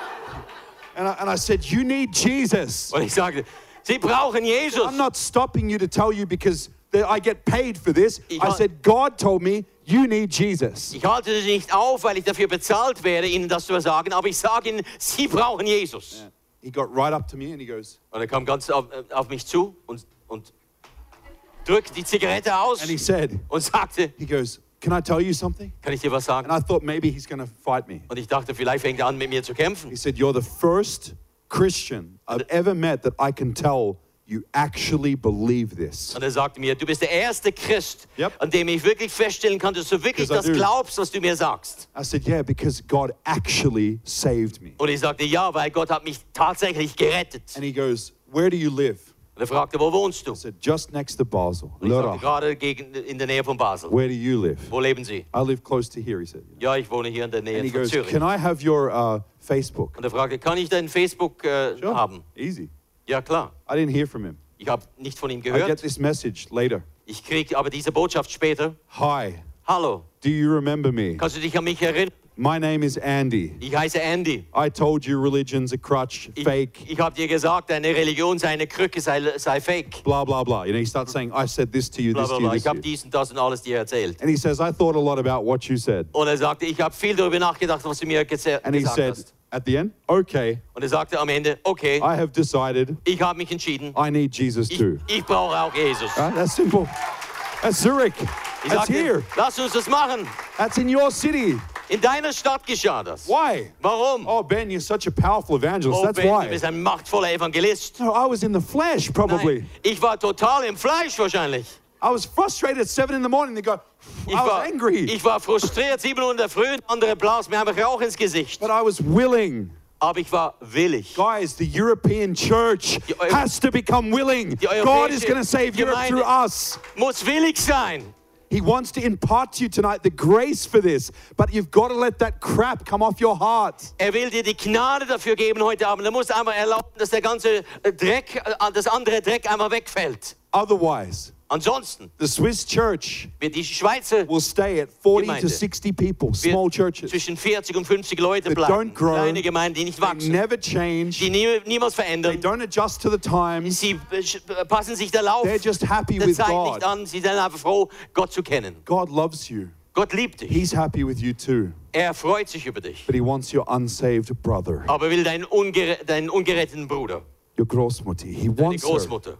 And I, and I said, you need Jesus. Und ich sagte, Sie brauchen Jesus. I'm not stopping you to tell you because that I get paid for this. Ich I ha- said, God told me you need Jesus. Ich halte Sie nicht auf, weil ich dafür bezahlt werde, Ihnen das zu sagen, aber ich sage Ihnen, Sie brauchen Jesus. He got right up to me and he goes, Und er kam ganz auf, auf mich zu und, und drückt die Zigarette aus and he said, und sagte, he goes, can I tell you something? kann ich dir was And sagen? I thought maybe he's going to fight me. Und ich dachte, vielleicht fängt er an, mit mir zu kämpfen. He said, you're the first Christian I've ever met that I can tell you actually believe this. Und er sagte mir, du bist der erste Christ, Yep. an dem ich wirklich feststellen kann, dass du wirklich Because I das do. glaubst, was du mir sagst. I said, yeah, because God actually saved me. Und ich sagte, ja, weil Gott hat mich tatsächlich gerettet. And he goes, where do you live? Und er fragte, wo wohnst du? I said, just next to Basel. Und ich sagte, Lörrach. gerade gegen, in der Nähe von Basel. Where do you live? Wo leben Sie? I live close to here, he said. Ja, ich wohne hier in der And Nähe he von goes, Zürich. can I have your uh, Facebook? Und er fragte, kann ich dein Facebook äh, Sure. haben? Easy. Ja, klar. I didn't hear from him. Ich habe nicht von ihm I get gehört. this message later. Ich kriege aber diese Botschaft später. Hi, Hallo, do you remember me? kannst du dich an mich erinnern? My name is Andy. Ich heiße Andy. I told you religion's a crutch, Ich, fake, ich habe dir gesagt, deine Religion sei eine Krücke, sei, sei fake. blah, blah, blah. You know, he starts saying, I said this to you, Bla, this bla, to you, bla. this Ich to habe you. dies und das und alles dir erzählt. And he says, I thought a lot about what you said. Und er sagte, ich habe viel darüber nachgedacht, was du mir gese- And he gesagt said, hast. at the end, okay, Und er sagte am Ende, okay, I have decided ich habe mich entschieden, I need Jesus ich, too. ich brauche auch Jesus. Right? That's simple. That's Zurich. Ich That's sagte, here. lass uns das machen. That's in your city. In deiner Stadt geschah das. Why? Warum? Oh, Ben, you're such a powerful evangelist. Oh, That's Ben, du why. bist ein machtvoller Evangelist. No, I was in the flesh, probably. Nein, ich war total im Fleisch wahrscheinlich. I was frustrated at seven in the morning. They go, Ich I was war, angry. ich war frustriert, sieben Uhr in der Früh, andere blasen mir einfach Rauch ins Gesicht. But I was willing. Aber ich war willig. Guys, the European church Die Eu- has to become willing. Die God is europäische going to save Europe Gemeinde through us. muss willig sein. He wants to impart to you tonight the grace for this, but you've got to let that crap come off your heart. Er will dir die Gnade dafür geben heute Abend. Er muss einfach erlauben, dass der ganze Dreck, äh, das andere Dreck einmal wegfällt. Otherwise, Ansonsten the Swiss church wird die Schweizer will stay at forty Gemeinde to sixty people, small wird churches. zwischen vierzig und fünfzig Leute That bleiben. don't grow, Kleine Gemeinden, die nicht They wachsen, never change. die nie, niemals They verändern. don't adjust to the times. Sie äh, passen sich der Lauf They're just happy der with Zeit God. nicht an. Sie sind einfach froh, Gott zu kennen. God loves you. Gott liebt dich. He's happy with you too. Er freut sich über dich. But he wants your unsaved brother, Aber er will deinen, ungere deinen ungeretteten Bruder, your Großmutter. He deine wants her. Großmutter.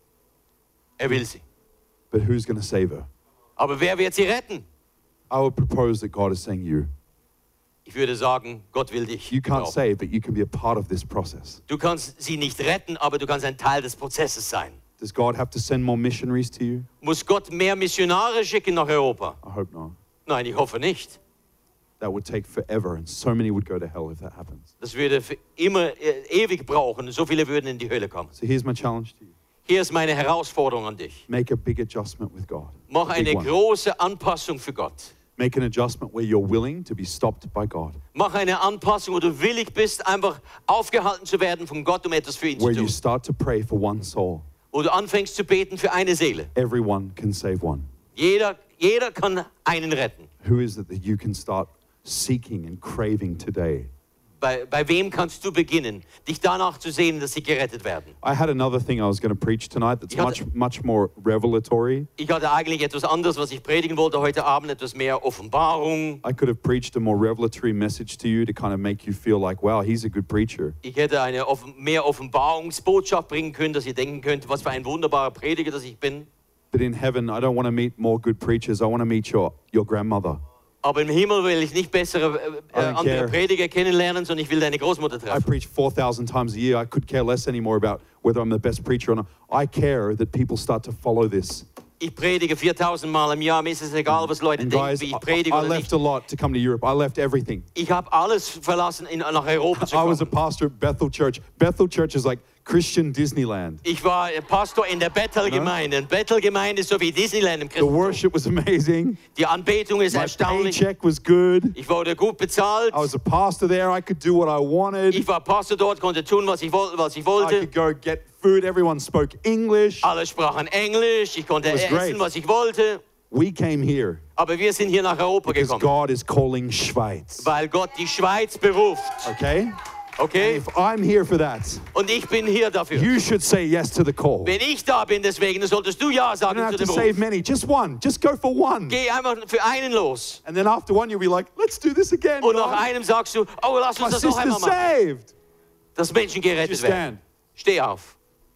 Er will sie. But who's going to save her? Aber wer wird sie retten? I would propose that God is saying you. Ich würde sagen, Gott will dich. You can't gebrauchen. save, but you can be a part of this process. Du kannst sie nicht retten, aber du kannst ein Teil des Prozesses sein. Does God have to send more missionaries to you? Muss Gott mehr Missionare schicken nach Europa? I hope not. Nein, ich hoffe nicht. That would take forever, and so many would go to hell if that happens. Das würde für immer äh, ewig brauchen. So viele würden in die Hölle kommen. So here's my challenge to you. Hier ist meine Herausforderung an dich. Make a big adjustment with God. Mach A big eine one. große Anpassung für Gott. Make an adjustment where you're willing to be stopped by God. Mach eine Anpassung, wo du willig bist, einfach aufgehalten zu werden von Gott, um etwas für ihn zu Where you tun. start to pray for one soul. Wo du anfängst zu beten für eine Seele. Everyone can save one. Jeder, jeder kann einen retten. Who is it that you can start seeking and craving today? Bei, bei wem kannst du beginnen, dich danach zu sehen, dass sie gerettet werden? I had another thing I was going to preach tonight that's Ich hatte- much, much more revelatory. Ich hatte eigentlich etwas anderes, was ich predigen wollte heute Abend, etwas mehr Offenbarung. I could have preached a more revelatory message to you to kind of make you feel like, wow, he's a good preacher. Ich hätte eine offen, mehr Offenbarungsbotschaft bringen können, dass ihr denken könnt, was für ein wunderbarer Prediger das ich bin. But in heaven, I don't want to meet more good preachers. I want to meet your, your grandmother. Aber im Himmel will ich nicht bessere äh, I don't andere care. Prediger kennenlernen, sondern ich will deine Großmutter I treffen. preach four thousand times a year. I could care less anymore about whether I'm the best preacher or not. I care that people start to follow this. Ich predige viertausend Mal im Jahr, mir ist es egal, was Leute And denken, guys, wie I, ich predige I oder left nicht. a lot to come to Europe. I left everything. Ich habe alles verlassen, in, nach Europa zu I was a kommen. pastor at Bethel Church. Bethel Church is like Christian Disneyland. Ich war Pastor in der Bethel-Gemeinde. Und Bethel-Gemeinde ist so wie Disneyland im The Christentum. worship was amazing. Die Anbetung ist My erstaunlich. paycheck was good. Ich wurde gut bezahlt. I was a pastor there. I could do what I wanted. Ich war Pastor dort, konnte tun, was ich, woll- was ich I wollte. could go get food. Everyone spoke English. Alle sprachen Englisch. Ich konnte It was essen, great. was ich wollte. We came here Aber wir sind hier nach Europa because gekommen, God is calling Schweiz. weil Gott die Schweiz beruft. Okay? Okay? If I'm here for that, Und ich bin hier dafür. you should say yes to the call. Wenn ich da bin, deswegen, dann solltest du Ja You sagen don't zu have to dem save Beruf. many, just one. Just go for one. Geh einfach für einen los. And then after one, you'll be like, let's do this again. Und nach God. einem sagst du, oh, lass My uns das noch einmal sister's machen. saved. Dass Menschen You gerettet werden. stand. Steh auf.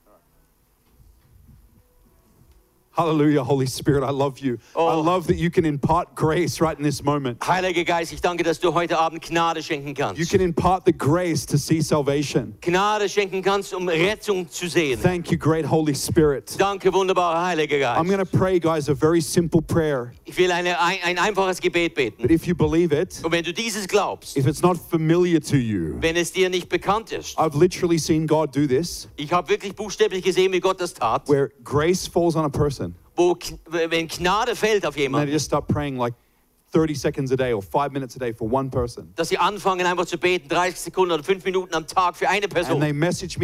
Hallelujah, Holy Spirit, I love you. I Oh. love that you can impart grace right in this moment. Heiliger Geist, ich danke, dass du heute Abend Gnade schenken You kannst. can impart the grace to see salvation. Gnade schenken kannst, um Rettung zu sehen. Thank you, great Holy Spirit. Danke, wunderbarer Heiliger I'm Geist. going to pray, guys, a very simple prayer. Ich will eine, ein, ein einfaches Gebet But beten. if you believe it, Und wenn du dieses glaubst, if it's not familiar to you, wenn es dir nicht bekannt ist, I've literally seen God do this, ich habe wirklich buchstäblich gesehen, wie Gott das tat, where grace falls on a person. wo, K- wenn Gnade fällt auf And they jemanden, just start praying like thirty seconds a day or five minutes a day for one person. dass sie anfangen einfach zu beten, dreißig Sekunden oder fünf Minuten am Tag für eine And they Person. message me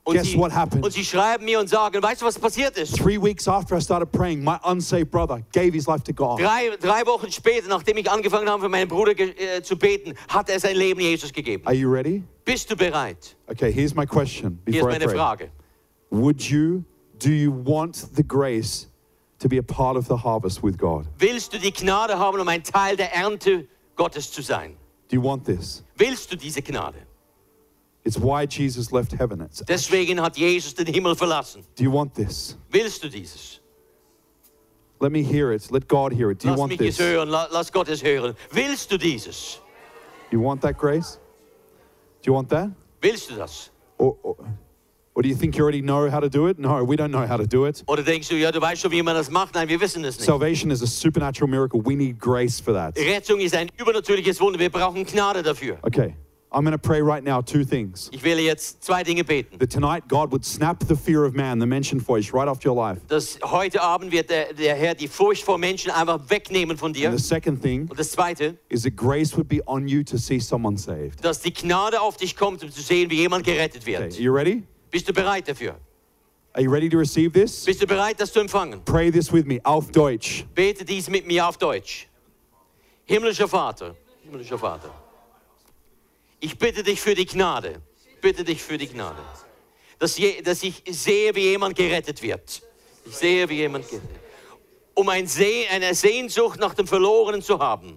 Und Guess sie, what happened? und sie schreiben mir und sagen, weißt du, was passiert ist? Three weeks after I started praying, my unsaved brother gave his life to God. Drei, drei Wochen später, nachdem ich angefangen habe, für meinen Bruder äh, zu beten, hat er sein Leben Jesus gegeben. Are you ready? Bist du bereit? Okay, here's my question Hier ist before I meine pray. Frage. Would you, do you want the grace to be a part of the harvest with God? Willst du die Gnade haben, um ein Teil der Ernte Gottes zu sein? Do you want this? Willst du diese Gnade? It's why Jesus left heaven. It's, Deswegen hat Jesus den Himmel verlassen. do you want this? Willst du dieses? Let me hear it. Let God hear it. Do you Lass want mich es this? hören, la- lass Gott es hören. Willst du dieses? You want that grace? Do you want that? Willst du das? Or, or, or do you think you already know how to do it? No, we don't know how to do it. Oder denkst du, ja, du weißt schon, wie man das macht? Nein, wir wissen es nicht. Salvation is a supernatural miracle. We need grace for that. Rettung ist ein übernatürliches Wunder. Wir brauchen Gnade dafür. Okay, I'm going to pray right now two things. Ich will jetzt zwei Dinge beten. That tonight God would snap the fear of man, the mentioned voice, right off your life. Dass heute Abend wird der, der Herr die Furcht vor Menschen einfach wegnehmen von dir. And the second thing Und das Zweite, is that grace would be on you to see someone saved. dass die Gnade auf dich kommt, um zu sehen, wie jemand gerettet Okay, wird. are you ready? Bist du bereit dafür? Are you ready to receive this? Bist du bereit, das zu empfangen? Pray this with me, auf Deutsch. Bete dies mit mir auf Deutsch. Himmlischer Vater, himmlischer Vater, ich bitte dich für die Gnade, ich bitte dich für die Gnade, dass, je, dass ich sehe, wie jemand gerettet wird. Ich sehe, wie jemand gerettet wird. Um ein Seh, eine Sehnsucht nach dem Verlorenen zu haben.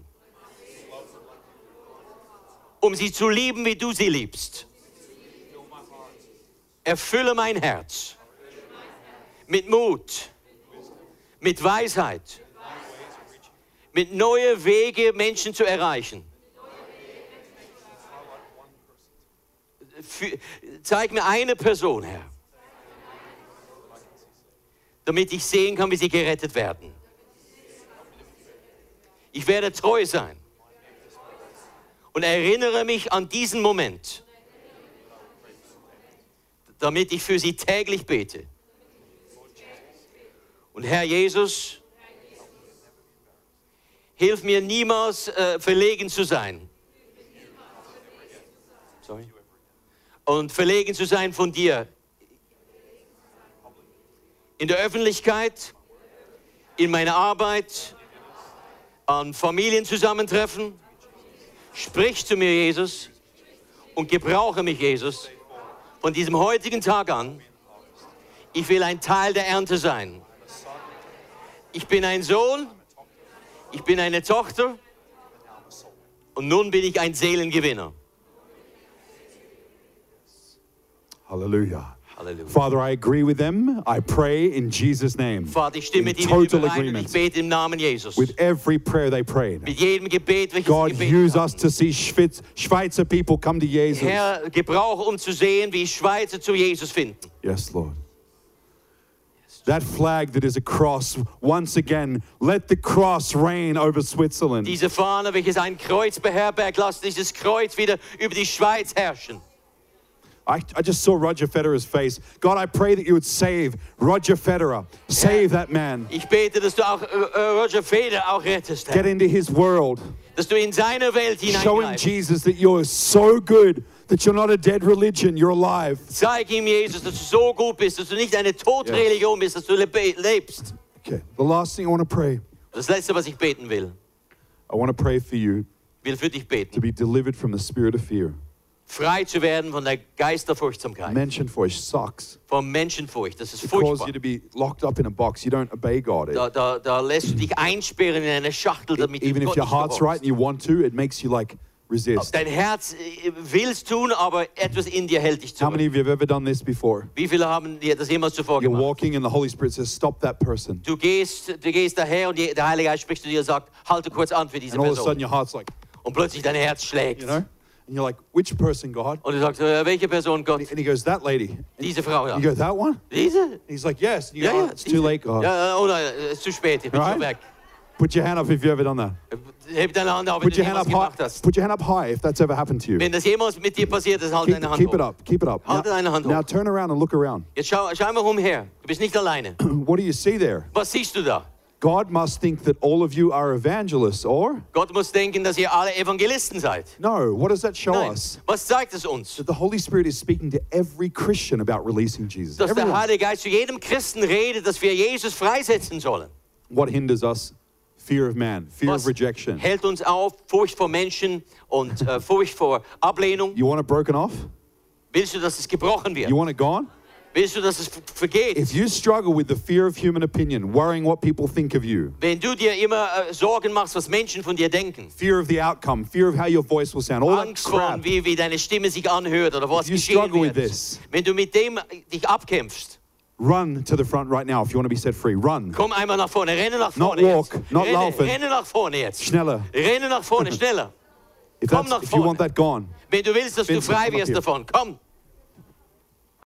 Um sie zu lieben, wie du sie liebst. Erfülle mein Herz mit Mut, mit Weisheit, mit neuen Wege, Menschen zu erreichen. Für, zeig mir eine Person, Herr, damit ich sehen kann, wie sie gerettet werden. Ich werde treu sein und erinnere mich an diesen Moment, damit ich für sie täglich bete. Und Herr Jesus, hilf mir niemals äh, verlegen zu sein. Sorry. Und verlegen zu sein von dir. In der Öffentlichkeit, in meiner Arbeit, an Familienzusammentreffen. Sprich zu mir, Jesus, und gebrauche mich, Jesus, von diesem heutigen Tag an. Ich will ein Teil der Ernte sein. Ich bin ein Sohn, ich bin eine Tochter und nun bin ich ein Seelengewinner. Hallelujah. Halleluja. Father, I agree with them. I pray in Jesus' name. Vater, ich stimme In mit ihnen total überein und ich agreement bete im Namen Jesus. with every prayer they prayed. Mit jedem Gebet, welches God, sie gebetet use us haben. to see Schweiz, Schweizer people come to Jesus. Herr, gebrauche, um zu sehen, wie Schweizer zu Jesus finden. Yes, Lord. That flag that is a cross, once again, let the cross reign over Switzerland. Diese Fahne, welches ein Kreuz beherbergt, lass dieses Kreuz wieder über die Schweiz herrschen. I, I just saw Roger Federer's face. God, I pray that you would save Roger Federer. Save that man. Ich bete, dass du auch äh, äh, Roger Federer auch rettest, Get Herr. into his world. Dass du in seine Welt Show him, hineingreifst. Jesus, that you're so good, that you're not a dead religion, you're alive. Zeig ihm, Jesus, dass du so gut bist, dass du nicht eine Todreligion bist, dass du lebe- lebst. Okay, the last thing I want to pray, Das Letzte, was ich beten will, I want to pray for you will für dich to beten. be delivered from the spirit of fear. Frei zu werden von der Geist der Furchtsamkeit. Mention for you sucks. Von Menschenfurcht. Das ist It causes furchtbar. you to be locked up in a box. You don't obey God. Da, da, da lässt du dich einsperren in eine Schachtel, damit du Even if Gott your nicht heart's right gehorchst. and you want to, it makes you like resist. Dein Herz äh, will's tun, aber etwas in dir hält dich How many zurück. of you have ever done this before? Wie viele haben dir das jemals zuvor You're gemacht? walking and the Holy Spirit says, stop that person. Du gehst, du gehst daher und die- der Heilige Geist spricht zu dir und sagt, halte kurz an für diese And all of a sudden Person. your heart's like, Und plötzlich dein Herz schlägt. you know? And you're like, which person, God? Und du sagst, äh, welche Person, Gott? And he goes, that lady. Diese Frau, ja. You go, that one? Diese? He's like, yes. And you Ja, go, ja. oh, it's diese. too late, God. Ja, oh nein, es ist zu spät, ich bin Right? schon weg. Put your hand up if you've ever done that. Heb deine Hand auf, wenn Put du your hand jemals up gemacht high. hast. Put your hand up high if that's ever happened to you. Wenn das jemals mit dir passiert ist, halt Keep, deine Hand keep it hoch. up. Keep it up. Halte deine Hand now hoch. turn around and look around. Jetzt schau, schau mal umher. Du bist nicht alleine. What do you see there? Was siehst du da? God must think that all of you are evangelists, or? Gott muss denken, dass ihr alle Evangelisten seid. No, what does that show Nein. us? Was zeigt es uns? That the Holy Spirit is speaking to every Christian about releasing Jesus. Dass der Everyone. Heilige Geist zu jedem Christen redet, dass wir Jesus freisetzen sollen. What hinders us? Fear of man, fear Was of rejection. hält uns auf? Furcht vor Menschen und äh, Furcht vor Ablehnung. You want it broken off? Willst du, dass es gebrochen wird? You want it gone? Willst du, dass es vergeht? If you struggle with the fear of human opinion, worrying what people think of you, Wenn du dir immer äh, Sorgen machst, was Menschen von dir denken, fear of the outcome, fear of how your voice will sound, all that Angst vor, crap, wie, wie deine Stimme sich anhört oder was If you geschehen struggle with wird. this, Wenn du mit dem dich abkämpfst, run to the front right now if you want to be set free. Run. komm einmal nach vorne, renne nach Not vorne walk, jetzt. not Renne, laufen. renne nach vorne jetzt. Schneller. Renne nach vorne, schneller. If, Komm that's, nach if you want vorne. that gone, Wenn du willst, dass du Vincent, frei komm wirst hier. davon, komm.